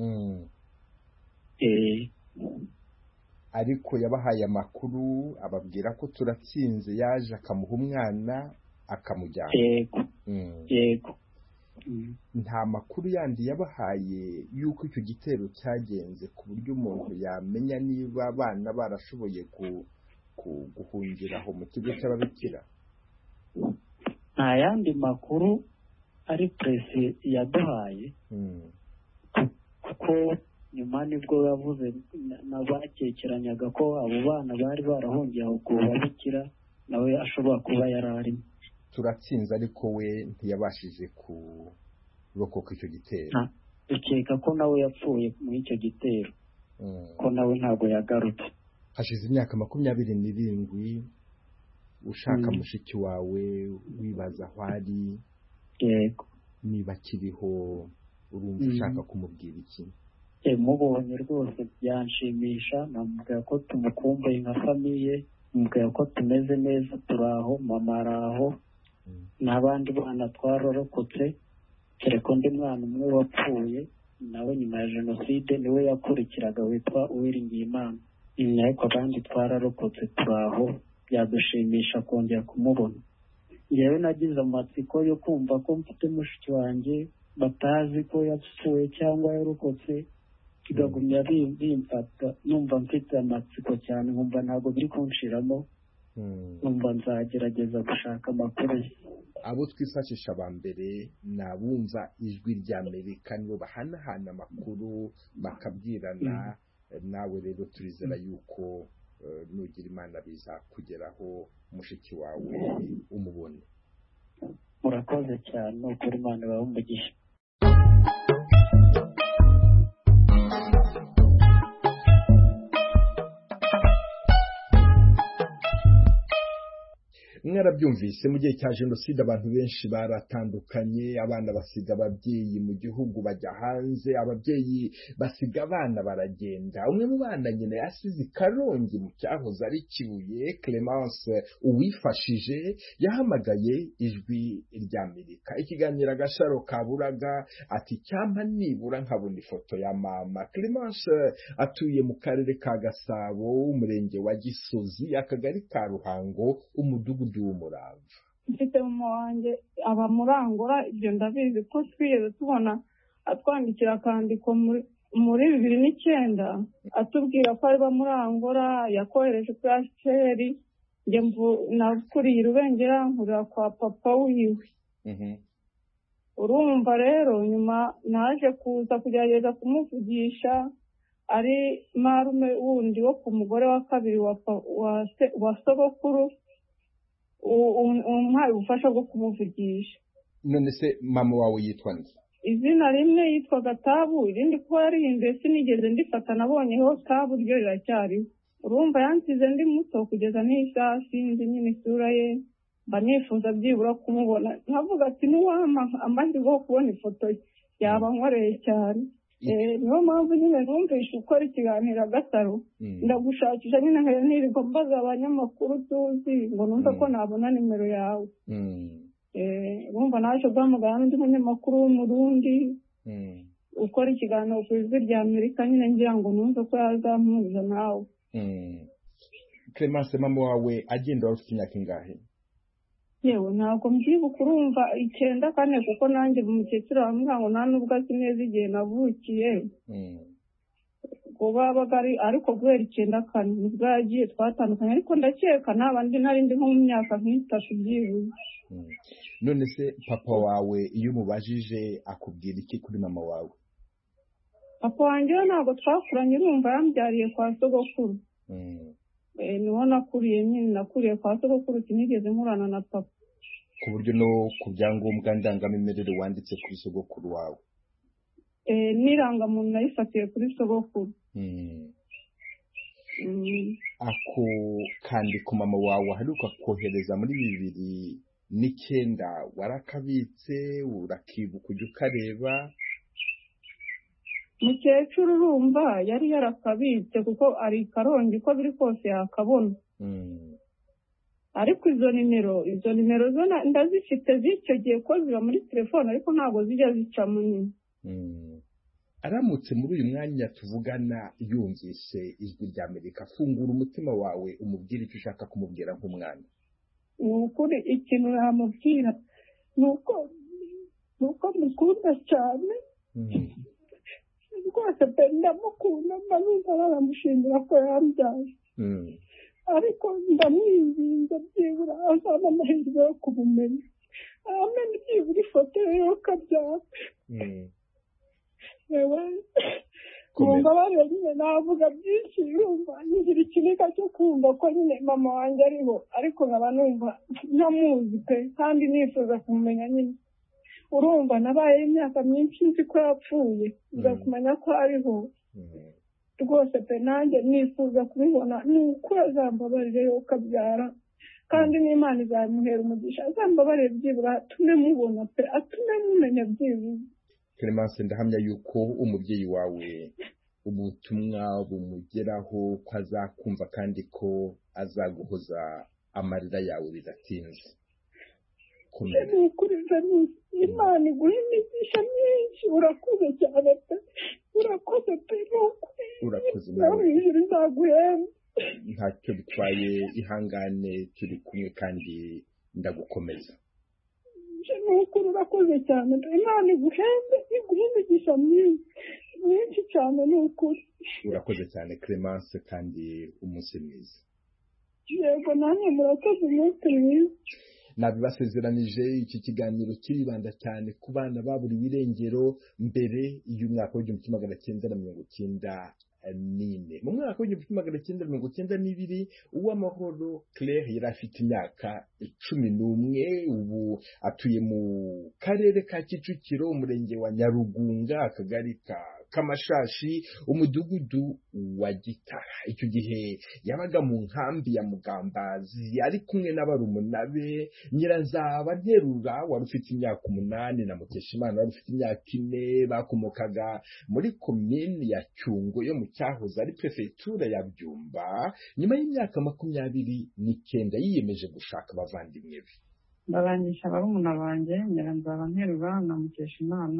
we. ariko yabahaye amakuru ababwira ko Turatsinze yaje akamuha umwana akamujyana. yego yego. nta makuru yandi yabahaye yuko icyo gitero cyagenze ku buryo umuntu yamenya niba abana barashoboye guhungira aho mu kigo cy'ababikira? nta yandi makuru ari presi yaduhaye, kuko nyuma nibwo yavuze nabakekeranyaga ko abo bana bari barahungiye aho ku babikira nawe ashobora kuba yararimo. Turatsinze ariko we ntiyabashije kurokoka icyo gitero. ukeka ko nawe yapfuye muri icyo gitero, ko nawe ntabwo yagarutse. hashize imyaka makumyabiri n'irindwi ushaka mushiki wawe, wibaza aho ari. yego. niba akiriho urumva ushaka kumubwira iki? mubonye rwose byanshimisha, namubwira ko tumukumbuye nka famiye, mubwira ko tumeze neza, turaho, mama araho, n'abandi bana twarorokotse, kereka undi mwana umwe wapfuye nawe nyuma ya jenoside niwe yakurikiraga witwa Uwiringiyimana, ariko abandi twararokotse turaho. byadushimisha kongera kumubona. yewe nagize amatsiko yo kumva ko mfite mushiki wanjye batazi ko yapfuye cyangwa yarokotse, kigagumya bimfata, numva mfite amatsiko cyane, nkumva ntabwo biri kunshiramo, numva nzagerageza gushaka amakuru. abo twifashisha ba mbere ni abumva ijwi ry'Amerika, nibo bahanahana amakuru bakabwirana. nawe rero turizera yuko nugira Imana biza kugeraho mushiki wawe umubone. murakoze cyane, ukuri Imana ibahe umugisha. mwarabyumvise, mu gihe cya jenoside abantu benshi baratandukanye. abana basiga ababyeyi mu gihugu bajya hanze, ababyeyi basiga abana baragenda. umwe mu bana nyina yasize i Karongi mu cyahoze ari Kibuye, Clemence Uwifashije, yahamagaye ijwi ry'Amerika. ikiganiro Agasaro Kaburaga, ati cyampa nibura nkabona ifoto ya mama. Clemence atuye mu karere ka Gasabo, umurenge wa Gisozi, akagari ka Ruhango, umudugudu w'Umurava. mfite mama wanjye aba Murangura, ibyo ndabizi ko twigeze tubona atwandikira akandiko muri bibiri n'icyenda atubwira ko ari Murangura, yakohereje kuri H C R. njye nakuriye Rubengera nkurira kwa papa wiwe. urumva rero nyuma naje kuza kugerageza kumuvugisha, ari marume wundi wo ku mugore wa kabiri wa sogokuru, umuhaye ubufasha bwo kumuvugisha. none se mama wawe yitwa nde? izina rimwe yitwaga Tabu, irindi kuba yarihinduye sinigeze ndifata, nabonyeho Tabu ryo riracyariho. urumva yansize ndi muto kugeza n'isaha sinzi nyine isura ye, mba nifuza byibura kumubona, nkavuga ati niwampa amahirwe yo kubona ifoto ye yaba nkoreye cyane. niyo mpamvu nyine numvishe ukora ikiganiro Agasaro, ndagushakisha nyine nkaya nirirwa mbaza abanyamakuru tuzi ngo numve ko nabona nimero yawe. urumva naje guhamagara n'undi munyamakuru w'Umurundi, ukora ikiganiro ku ijwi rya Amerika nyine ngira ngo numve ko yazampuza nawe. Clemence, mama wawe agenda wari ufite imyaka ingahe? Yewe ntabwo mbyibuka, urumva icyenda kane kuko nanjye umukecuru bamubwira ngo nta nubwo azi neza igihe navukiye. Babaga ari ariko guhera icyenda kane nibwo yagiye twatandukanye, ariko ndakeka n'abandi nari ndi nko mu myaka nk'itatu byibuze. None se papa wawe iyo umubajije akubwira iki kuri mama wawe? Papa wanjye ntabwo twakuranye, urumva yambyariye kwa sogokuru. Niho nakuriye nyine, nakuriye kwa sogokuru, sinigeze nkurana na papa. Ku buryo no ku byangombwa ndangamimerere wanditse kuri sogokuru wawe? N'irangamuntu nayifatiye kuri sogokuru. Ako kandi ku mama wawe aheruka kohereza muri bibiri n'icyenda warakabitse urakibuka ujya ukareba? Mukecuru urumva yari yarakabitse kuko ari Karongi, ko biri kose yakabona. Ariko izo nimero izo nimero zo ndazifite z'icyo gihe ko ziba muri telefone, ariko ntabwo zijya zicamo nyine. Aramutse muri uyu mwanya tuvugana yumvise ijwi rya Amerika, fungura umutima wawe umubwire icyo ushaka kumubwira nk'umwana. Ni ukuri ikintu namubwira ni uko nuko mukunda cyane rwose pe, ndamukunda mbanza baramushimira ko yambyaye, ariko ndamwinginze byibura azaba amahirwe yo kumumenya, amenya byibura ifoto ye yo kabyara. Yewe kumva bariya nyine navuga byinshi, yumva ngira ikiniga cyo kumva ko nyine mama wanjye ariho, ariko nkaba numva ntamuzi pe kandi nifuza kumumenya nyine. Urumva nabaye imyaka myinshi nzi ko yapfuye, nza kumenya ko ariho rwose pe, nanjye nifuza kubibona. Ni uko azambabarire yo kabyara, kandi n'Imana izamuhera umugisha, azambabarire byibura atume mubona pe, atume mumenya byibura. Clemence, ndahamya yuko umubyeyi wawe ubutumwa bumugeraho, ko azakumva kandi ko azaguhoza amarira yawe bidatinze. Imana iguha imigisha myinshi, urakoze cyane pe, urakoze pe, urakoze nawe ijuru izaguhemba. Ntacyo bitwaye, ihangane, turi kumwe kandi ndagukomeza. Ni ukuri urakoze cyane, Imana iguhembe, iguha imigisha myinshi cyane, ni ukuri. Urakoze cyane Clemence, kandi umunsi mwiza. Yego nanjye murakoze, umunsi mwiza. Nabibasezeranije, iki kiganiro kiribanda cyane ku bana baburiwe irengero mbere y'umwaka w'igihumbi kimwe magana cyenda na mirongo cyenda n'ine. Mu mwaka w'igihumbi kimwe magana cyenda mirongo cyenda n'ibiri, Uwamahoro Claire yari afite imyaka cumi n'umwe. Ubu atuye mu karere ka Kicukiro, umurenge wa Nyarugunga, akagari ka Kamashashi, umudugudu wa Gitara. Icyo gihe yabaga mu nkambi ya Mugambazi ari kumwe n'abarumuna be, Nyiranzaba Nterura wari ufite imyaka umunani na Mukeshimana wari ufite imyaka ine. Bakomokaga muri komini ya Cyungo yo mu cyahoze ari prefetura ya Byumba. Nyuma y'imyaka makumyabiri n'icyenda yiyemeje gushaka abavandimwe be. Ndarangisha barumuna banjye Nyiranzaba Nterura na Mukeshimana,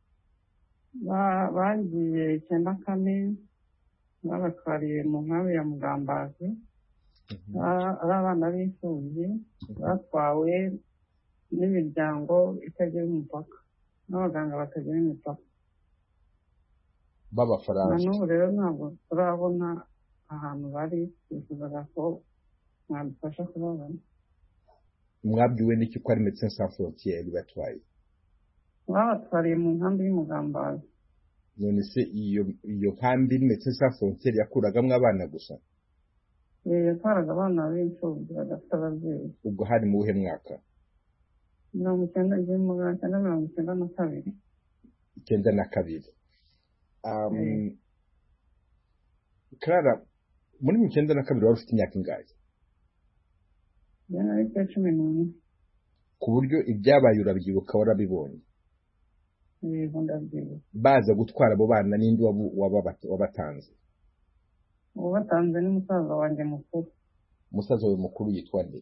bagiye icyenda kane, babatwariye mu nkambi ya Mugambazi. Ari abana b'imfubyi batwawe n'imiryango itagira umupaka, n'abaganga batagira imipaka b'Abafaransa. N'ubu rero ntabwo turabona ahantu bari, twifuzaga ko mwadufasha kubabona. Mwabwiwe n'iki ko ari Médecins Sans Frontières batwaye? Babatwariye mu nkambi y'Umugambazi. None se iyo iyo nkambi Médecins Sans Frontières yakuragamo abana gusa? Yatwaraga abana b'imfubyi badafite ababyeyi. Ubwo hari mu buhe mwaka? mirongo icyenda igihumbi magana cyenda mirongo icyenda na kabiri. Icyenda na kabiri. Clara, muri mirongo icyenda na kabiri wari ufite imyaka ingahe? Yari afite cumi n'umwe. Ku buryo ibyabaye urabyibuka, warabibonye? Yego ndabyibuka. Baza gutwara abo bana n'indi wabatanze? Uwabatanze ni musaza wanjye mukuru. Musaza wawe mukuru yitwa nde?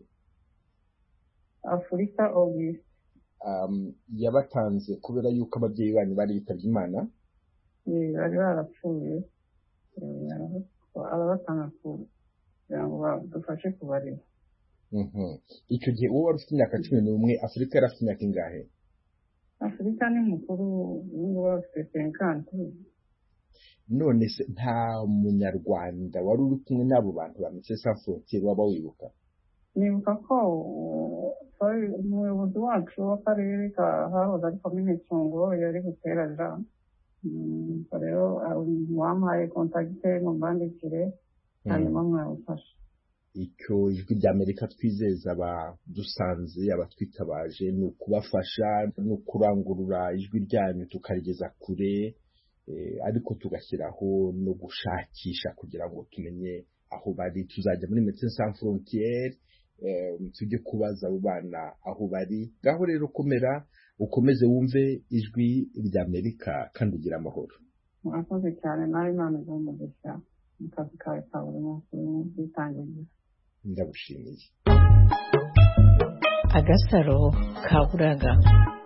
Afurika Auguste. Yabatanze kubera yuko ababyeyi banyu bari bitabye Imana? bari barapfuye arabatanga kugira ngo badufashe kubareba. Icyo gihe uwo wari ufite imyaka cumi n'umwe, Afurika yari afite imyaka ingahe? Afurika ni mukuru, ubu wari ufite senkanti. None se nta munyarwanda wari uri kumwe n'abo bantu ba Médecins Sans Frontières waba wibuka? Nibuka ko umuyobozi wacu w'akarere ka hahoze ari komine Cyungo yari guterera, rero wampaye kontakite ngo mbandikire hanyuma mwabufasha. Icyo ijwi ry'Amerika twizeza abadusanze abatwitabaje ni ukubafasha no kurangurura ijwi ryanyu tukarigeza kure, ariko tugashyiraho no gushakisha kugira ngo tumenye aho bari. Tuzajya muri Médecins Sans Frontières tujye kubaza abo bana aho bari. Gaho rero komera ukomeze wumve ijwi ry'Amerika kandi ugira amahoro. Murakoze cyane, nawe Imana izumugisha mu kazi kawe ka buri munsi witangiye. Ndabushimiye. Agasaro kaburaga.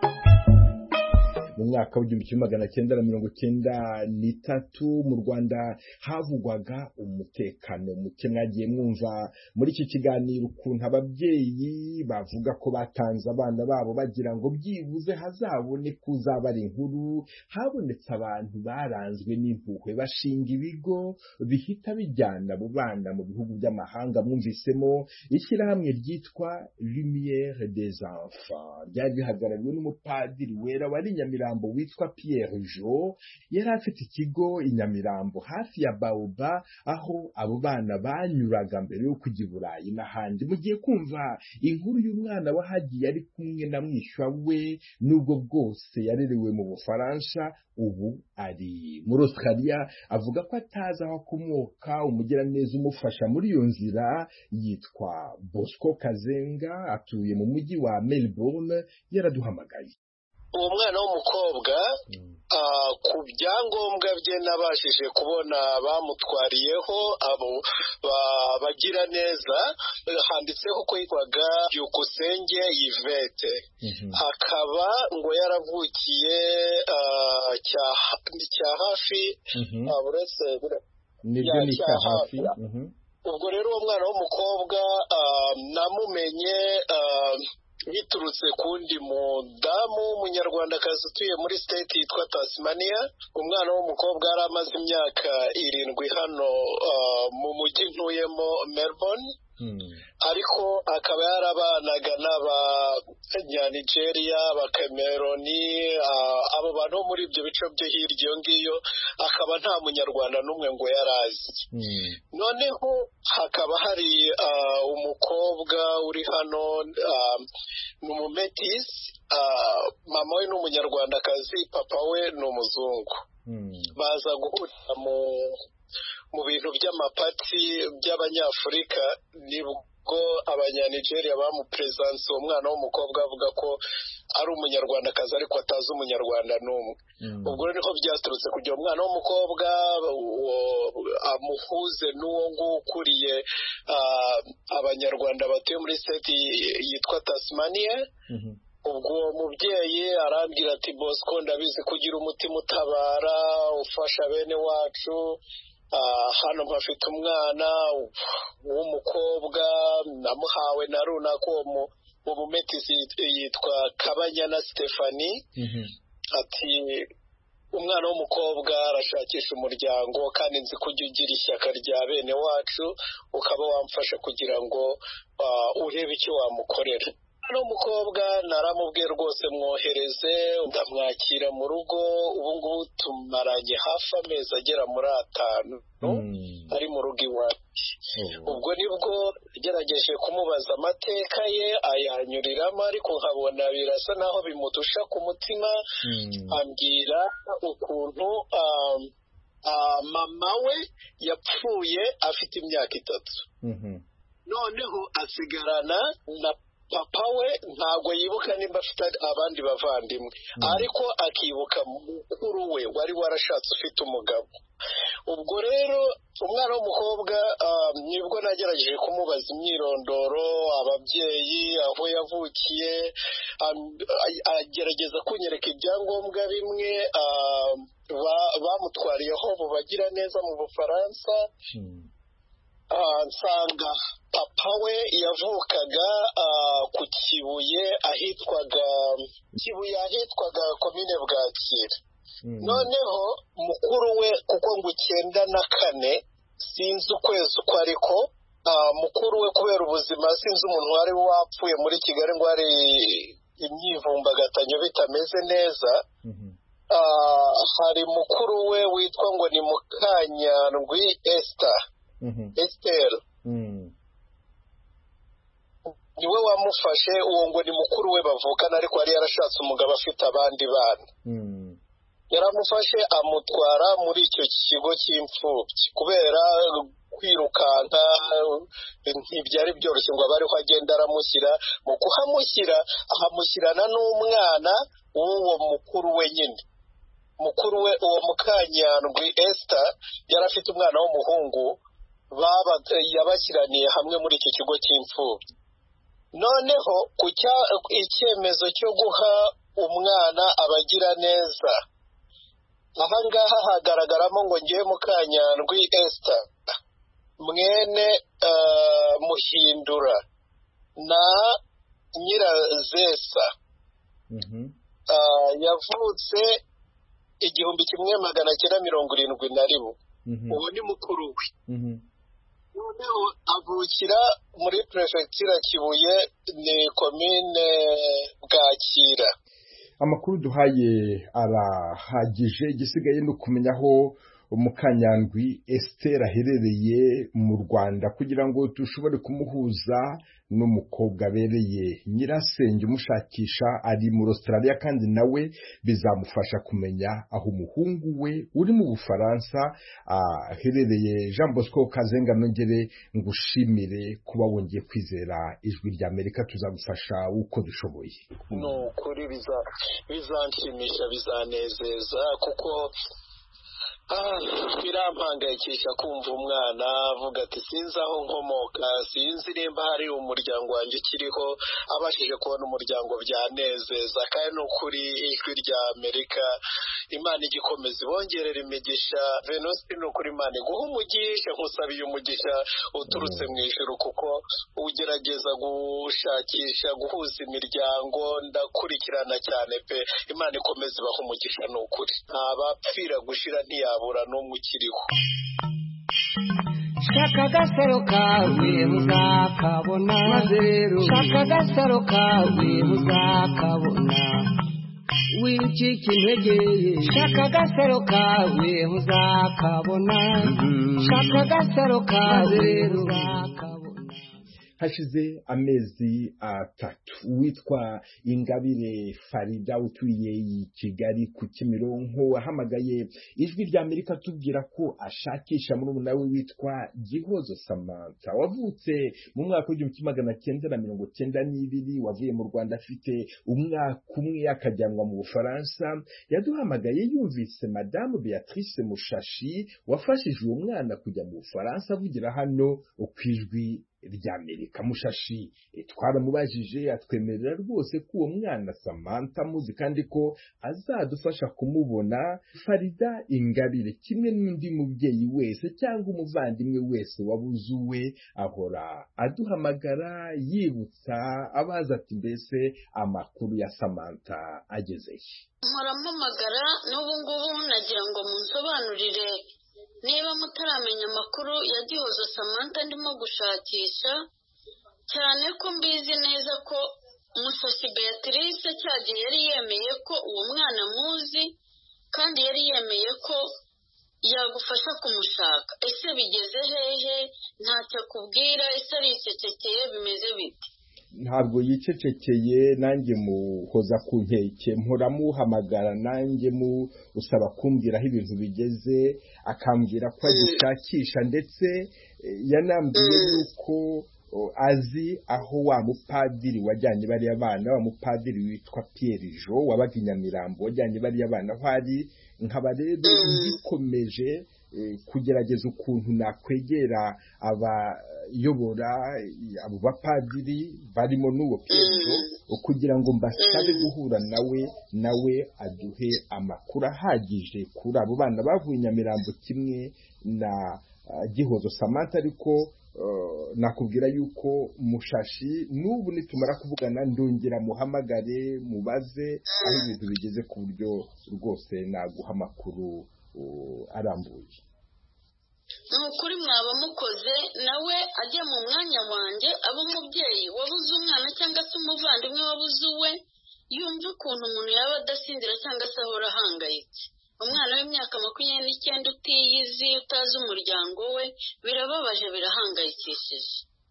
Mu mwaka w'igihumbi kimwe magana cyenda na mirongo cyenda n'itatu mu Rwanda havugwaga umutekano muke. Mwagiye mwumva muri iki kiganiro ukuntu ababyeyi bavuga ko batanze abana babo bagira ngo byibuze hazabone kuzaba ari inkuru. Habonetse abantu baranzwe n'impuhwe bashinga ibigo bihita bijyana abo bana mu bihugu by'amahanga. Mwumvisemo ishyirahamwe ryitwa Lumière des Enfants, ryari rihagarariwe n'umupadiri wera wari Nyamirambo witwa Pierre Jo. Yari afite ikigo i Nyamirambo hafi ya Baoba, aho abo bana banyuraga mbere yo kujya i Burayi n'ahandi. Mugiye kumva inkuru y'umwana wahagiye ari kumwe na mwishywa we, nubwo bwose yarerewe mu Bufaransa, ubu ari muri Australia. Avuga ko atazi aho akomoka. Umugiraneza umufasha muri iyo nzira yitwa Bosco Kazenga, atuye mu mujyi wa Melbourne. Yaraduhamagaye. Uwo mwana w'umukobwa ku byangombwa bye nabashije kubona bamutwariyeho abo bagira neza, handitseho ko yitwaga Byukusenge Yvette. Akaba ngo yaravukiye cya hafi buretse nibyo ni cya hafi. Ubwo rero uwo mwana w'umukobwa namumenye biturutse kundi mudamu w'umunyarwandakazi utuye muri state yitwa Tasmania. Umwana w'umukobwa yari amaze imyaka irindwi hano mu mujyi ntuyemo Melbourne, ariko akaba yarabanaga n'abanyanigeria, abakameroni, abo bantu bo muri ibyo bice byo hirya iyo ngiyo, akaba nta munyarwanda n'umwe ngo yarazi. Noneho hakaba hari umukobwa uri hano ni umumetisi, mama we ni umunyarwandakazi, papa we ni umuzungu. Baza guhurira mu mu bintu by'amapati by'abanyafurika, nibwo abanyanigeria bamupresence uwo mwana w'umukobwa avuga ko ari umunyarwandakazi ariko atazi umunyarwanda n'umwe. Ubwo rero niho byaturutse kugira umwana w'umukobwa amuhuze n'uwo nguwo ukuriye abanyarwanda batuye muri state yitwa Tasmania. Ubwo uwo mubyeyi arambwira ati Bosco, ndabizi kugira umutima utabara ufasha bene wacu, hano mpafite umwana w'umukobwa namuhawe na runaka mu mumetisi yitwa Kabanyana Stephanie. Ati umwana w'umukobwa arashakisha umuryango kandi nzi ko ujya ugira ishyaka rya bene wacu, ukaba wamfasha kugira ngo urebe icyo wamukorera. Hano umukobwa naramubwiye rwose mwohereze, ndamwakira mu rugo. Ubu ngubu tumaranye hafi amezi agera muri atanu ari mu rugo iwacu. Ubwo nibwo yagerageje kumubaza amateka ye ayanyuriramo, ariko nkabona birasa naho bimudusha ku mutima. Ambwira ukuntu mama we yapfuye afite imyaka itatu, noneho asigarana na papa we ntabwo yibuka nimba afite abandi bavandimwe ariko akibuka mukuru we wari warashatse ufite umugabo. Ubwo rero umwana w'umukobwa nibwo nagerageje kumubaza imyirondoro, ababyeyi, aho yavukiye, agerageza kunyereka ibyangombwa bimwe bamutwariyeho mu bagira neza mu Bufaransa. nsanga papa we yavukaga ku Kibuye ahitwaga Kibuye ahitwaga komine Bwakira. Noneho mukuru we kuko ngo icyenda na kane sinzi ukwezi uko ariko mukuru we kubera ubuzima sinzi umuntu wari wapfuye muri Kigali ngo ari imyivumbagatanyo bitameze neza. Hari mukuru we witwa ngo ni Mukanyandwi Esther Esther niwe wamufashe, uwo ngo ni mukuru we bavukana ariko yari yarashatse umugabo afite abandi bana. Yaramufashe amutwara muri icyo kigo cy'imfubyi kubera kwirukanka ntibyari byoroshye ngo abariho agenda aramushyira. Mu kuhamushyira ahamushyirana n'umwana w'uwo mukuru we nyine. Mukuru we uwo Mukanyandwi Esther yari afite umwana w'umuhungu yabashyiraniye hamwe muri iki kigo cy'imfubyi. Noneho ku icyemezo cyo guha umwana abagira neza, aha ngaha hagaragaramo ngo ngiye Mukanyandwi Esther mwene Muhindura na Nyirazesa. Yavutse igihumbi kimwe magana cyenda mirongo irindwi na rimwe. Uwo ni mukuru we. Noneho avukira muri prefecture Kibuye, ni komine Bwakira. Amakuru duhaye arahagije, igisigaye no kumenya aho Mukanyandwi Esther aherereye mu Rwanda kugira ngo dushobore kumuhuza n'umukobwa abereye nyirasenge umushakisha ari mu Australia, kandi nawe bizamufasha kumenya aho umuhungu we uri mu Bufaransa aherereye. Jean Bosco Kazenga, nongere ngushimire kuba wongeye kwizera Ijwi rya Amerika, tuzagufasha uko dushoboye. No kuri bizanshimisha bizanezeza kuko birampangayikisha kumva umwana avuga ati sinzi aho nkomoka, sinzi nimba hari umuryango wanjye ukiriho. Abashije kubona umuryango byanezeza, kandi ni ukuri Ijwi rya Amerika Imana igikomeza ibongerera imigisha. Venuste ni ukuri Imana iguha umugisha, nkusabiye umugisha uturutse mu ijuru kuko ugerageza gushakisha guhuza imiryango. Ndakurikirana cyane pe, Imana ikomeza ibaha umugisha. Ni ukuri ntabapfira gushira ntiyabura n'umwe ukiriho. Shaka agasaro kawe muzakabona, maze rero shaka agasaro kawe muzakabona, wicika intege. Shaka agasaro kawe muzakabona, shaka agasaro kawe rero muzakabona. Hashize amezi atatu witwa Ingabire Farida utuye i Kigali ku Kimironko ahamagaye Ijwi rya Amerika tubwira ko ashakisha murumuna we witwa Gihozo Samantha wavutse mu mwaka w'igihumbi kimwe magana cyenda na mirongo cyenda n'ibiri, wavuye mu Rwanda afite umwaka umwe akajyanwa mu Bufaransa. Yaduhamagaye yumvise Madame Beatrice Mushashi wafashije uwo mwana kujya mu Bufaransa avugira hano ku Ijwi rya Amerika. Mushashi twaramubajije atwemerera rwose ko uwo mwana Samantha muzi kandi ko azadufasha kumubona. Farida Ingabire kimwe n'undi mubyeyi wese cyangwa umuvandimwe wese wabuze uwe ahora aduhamagara yibutsa abaza ati mbese amakuru ya Samantha agezeye. Mpamagara n'ubu ngubu nagira ngo munsobanurire niba mutaramenya amakuru ya Gihozo Samantha ndimo gushakisha, cyane ko mbizi neza ko Mushashi Beatrice cyagiye yari yemeye ko uwo mwana muzi, kandi yari yemeye ko yagufasha kumushaka. Ese bigeze hehe? Ntacyo akubwira? Ese aricecekeye? Bimeze bite? Ntabwo yicecekeye, nanjye muhoza ku nkeke, mpora muhamagara nanjye mu usaba kumbwira aho ibintu bigeze, akambwira ko agishakisha, ndetse yanambwiye yuko azi aho wa mupadiri wajyanye bariya bana, wa mupadiri witwa Pierre Jo wabaga i Nyamirambo wajyanye bariya bana aho ari, nkaba rero ngikomeje kugerageza ukuntu nakwegera abayobora abo bapadiri barimo n'uwo Pierre Jo kugira ngo mbasabe guhura nawe nawe aduhe amakuru ahagije kuri abo bana bavuye i Nyamirambo kimwe na Gihozo Samantha. Ariko nakubwira yuko Mushashi n'ubu nitumara kuvugana ndongera muhamagare mubaze aho ibintu bigeze ku buryo rwose naguha amakuru arambuye. ni ukuri mwaba mukoze nawe ajya mu mwanya wanjye aba umubyeyi wabuze umwana cyangwa se umuvandimwe wabuze uwe, yumva ukuntu umuntu yaba adasindira cyangwa se ahora ahangayitse. umwana w'imyaka makumyabiri n'icyenda utiyizi utazi umuryango we birababaje birahangayikishije.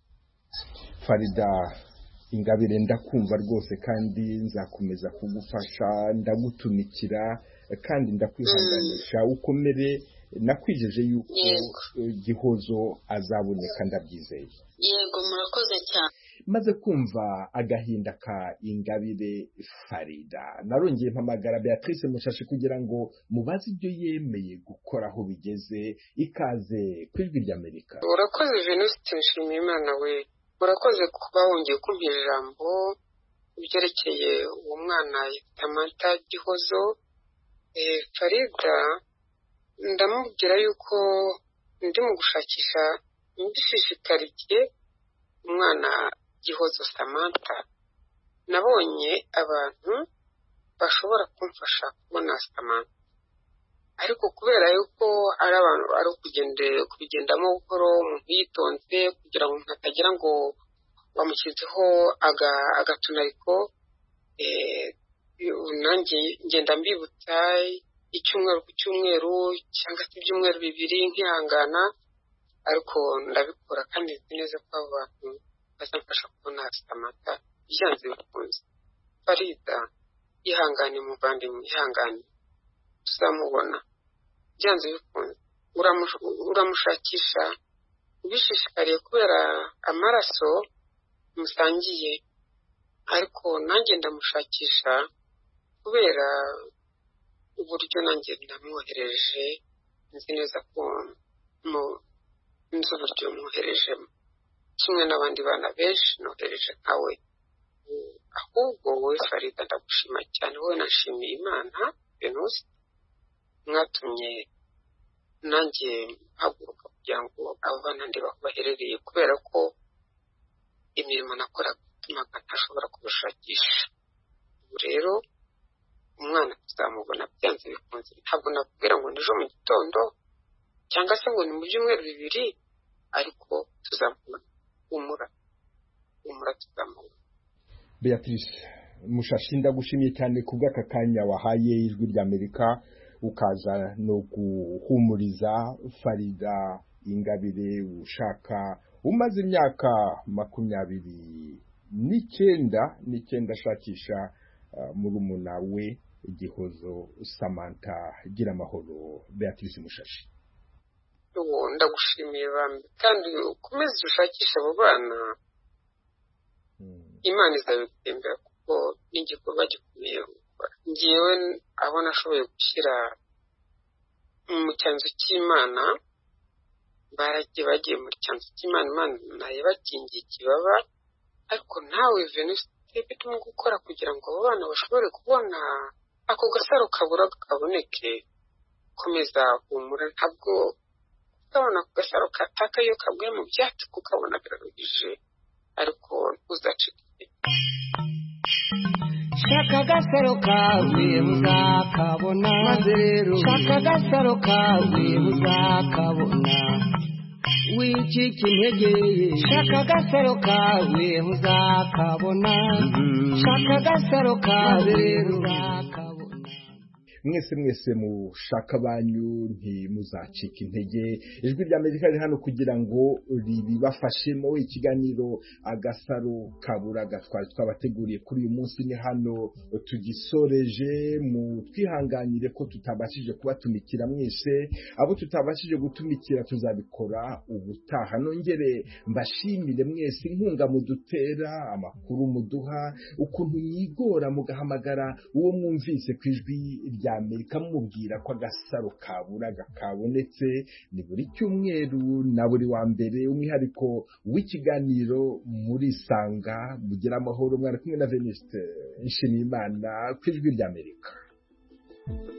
Farida Ingabire ndakumva rwose kandi nzakomeza kugufasha, ndagutumikira kandi ndakwihanganisha ukomere. Nakwijeje yuko Gihozo azaboneka ndabyizeye. Yego murakoze cyane. Maze kumva agahinda ka Ingabire Farida, narongeye mpamagara Beatrice Mushashi kugira ngo mubaze ibyo yemeye gukora aho bigeze. Ikaze ku Ijwi ry'Amerika. Urakoze Venuste Nshimiyimana we, urakoze kuba wongeye kumpa ijambo ibyerekeye uwo mwana Samantha Gihozo. eh, Farida ndamubwira yuko ndi mu gushakisha mbishishikariye umwana Gihozo Samantha. Nabonye abantu bashobora kumfasha kubona Samantha, ariko kubera yuko ari abantu ari kugende kubigendamo buhoro umuntu yitonze kugira ngo hatagira ngo bamushyizeho agatunariko. eh nanjye ngenda mbibutsa icyumweru ku cyumweru cyangwa se ibyumweru bibiri nkihangana, ariko ndabikora kandi nzi neza ko abantu bazamfasha kubona Samantha byanze bikunze. Farida ihangane muvandimwe, ihangane tuzamubona byanze bikunze. uramushakisha ubishishikariye kubera amaraso musangiye, ariko nanjye ndamushakisha kubera uburyo nanjye ndamwohereje. nzi neza ko mu nzi uburyo mwoherejemo kimwe n'abandi bana benshi nohereje nkawe. ahubwo wowe Farida ndagushima cyane, wowe nashimiye Imana Venuste mwatumye nanjye haguruka kugira ngo abo bana ndeba aho baherereye, kubera ko imirimo nakora itumaga ntashobora kubashakisha. ubu rero umwana tuzamubona byanze bikunze. ntabwo nakubwira ngo ejo mu gitondo cyangwa se ngo ni mu byumweru bibiri, ariko tuzamubona. umura umura tuzamubona. Beatrice Mushashi ndagushimiye cyane kubw'aka kanya wahaye Ijwi ry'Amerika ukaza no guhumuriza Farida Ingabire ushaka umaze imyaka makumyabiri n'icyenda n'icyenda ashakisha uh, murumuna we Gihozo Samantha. gira amahoro Beatrice Mushashi. uwo ndagushimiye bambi kandi ukomeze ushakisha abo bana. Imana izabitembera kuko n'igikorwa gikomeye gukora. ngewe aho nashoboye gushyira mu cyanzu cy'Imana, baragiye bagiye muri cyanzu cy'Imana, Imana yabakingiye ikibaba, ariko nawe Venuste bituma gukora kugira ngo abo bana bashobore kubona ako gasaro kabura kaboneke. komeza humura, ntabwo ukabona ako gasaro kataka iyo kaguye mu byatsi kukabona biraruhije, ariko ntuzacike. shaka agasaro kawe uzakabona, maze rero shaka agasaro kawe uzakabona. wicika intege, shaka agasaro kawe uzakabona, shaka agasaro kawe uzakabona. mwese mwese mushaka banyu ntimuzacika intege. Ijwi rya Amerika riri hano kugira ngo ribibafashemo. Ikiganiro Agasaro Kaburaga twari twabateguriye kuri uyu munsi ni hano tugisoreje. Mu twihanganire ko tutabashije kubatumikira mwese, abo tutabashije gutumikira tuzabikora ubutaha. Nongere mbashimire mwese inkunga mudutera, amakuru muduha, ukuntu mwigora mugahamagara uwo mwumvise ku ijwi rya Amerika mumubwira ko Agasaro Kaburaga kabonetse. Ni buri cyumweru na buri wa mbere, umwihariko w'ikiganiro muri Sanga. Mugira amahoro, mwari kumwe na Venuste Nshimiyimana ku ijwi rya Amerika.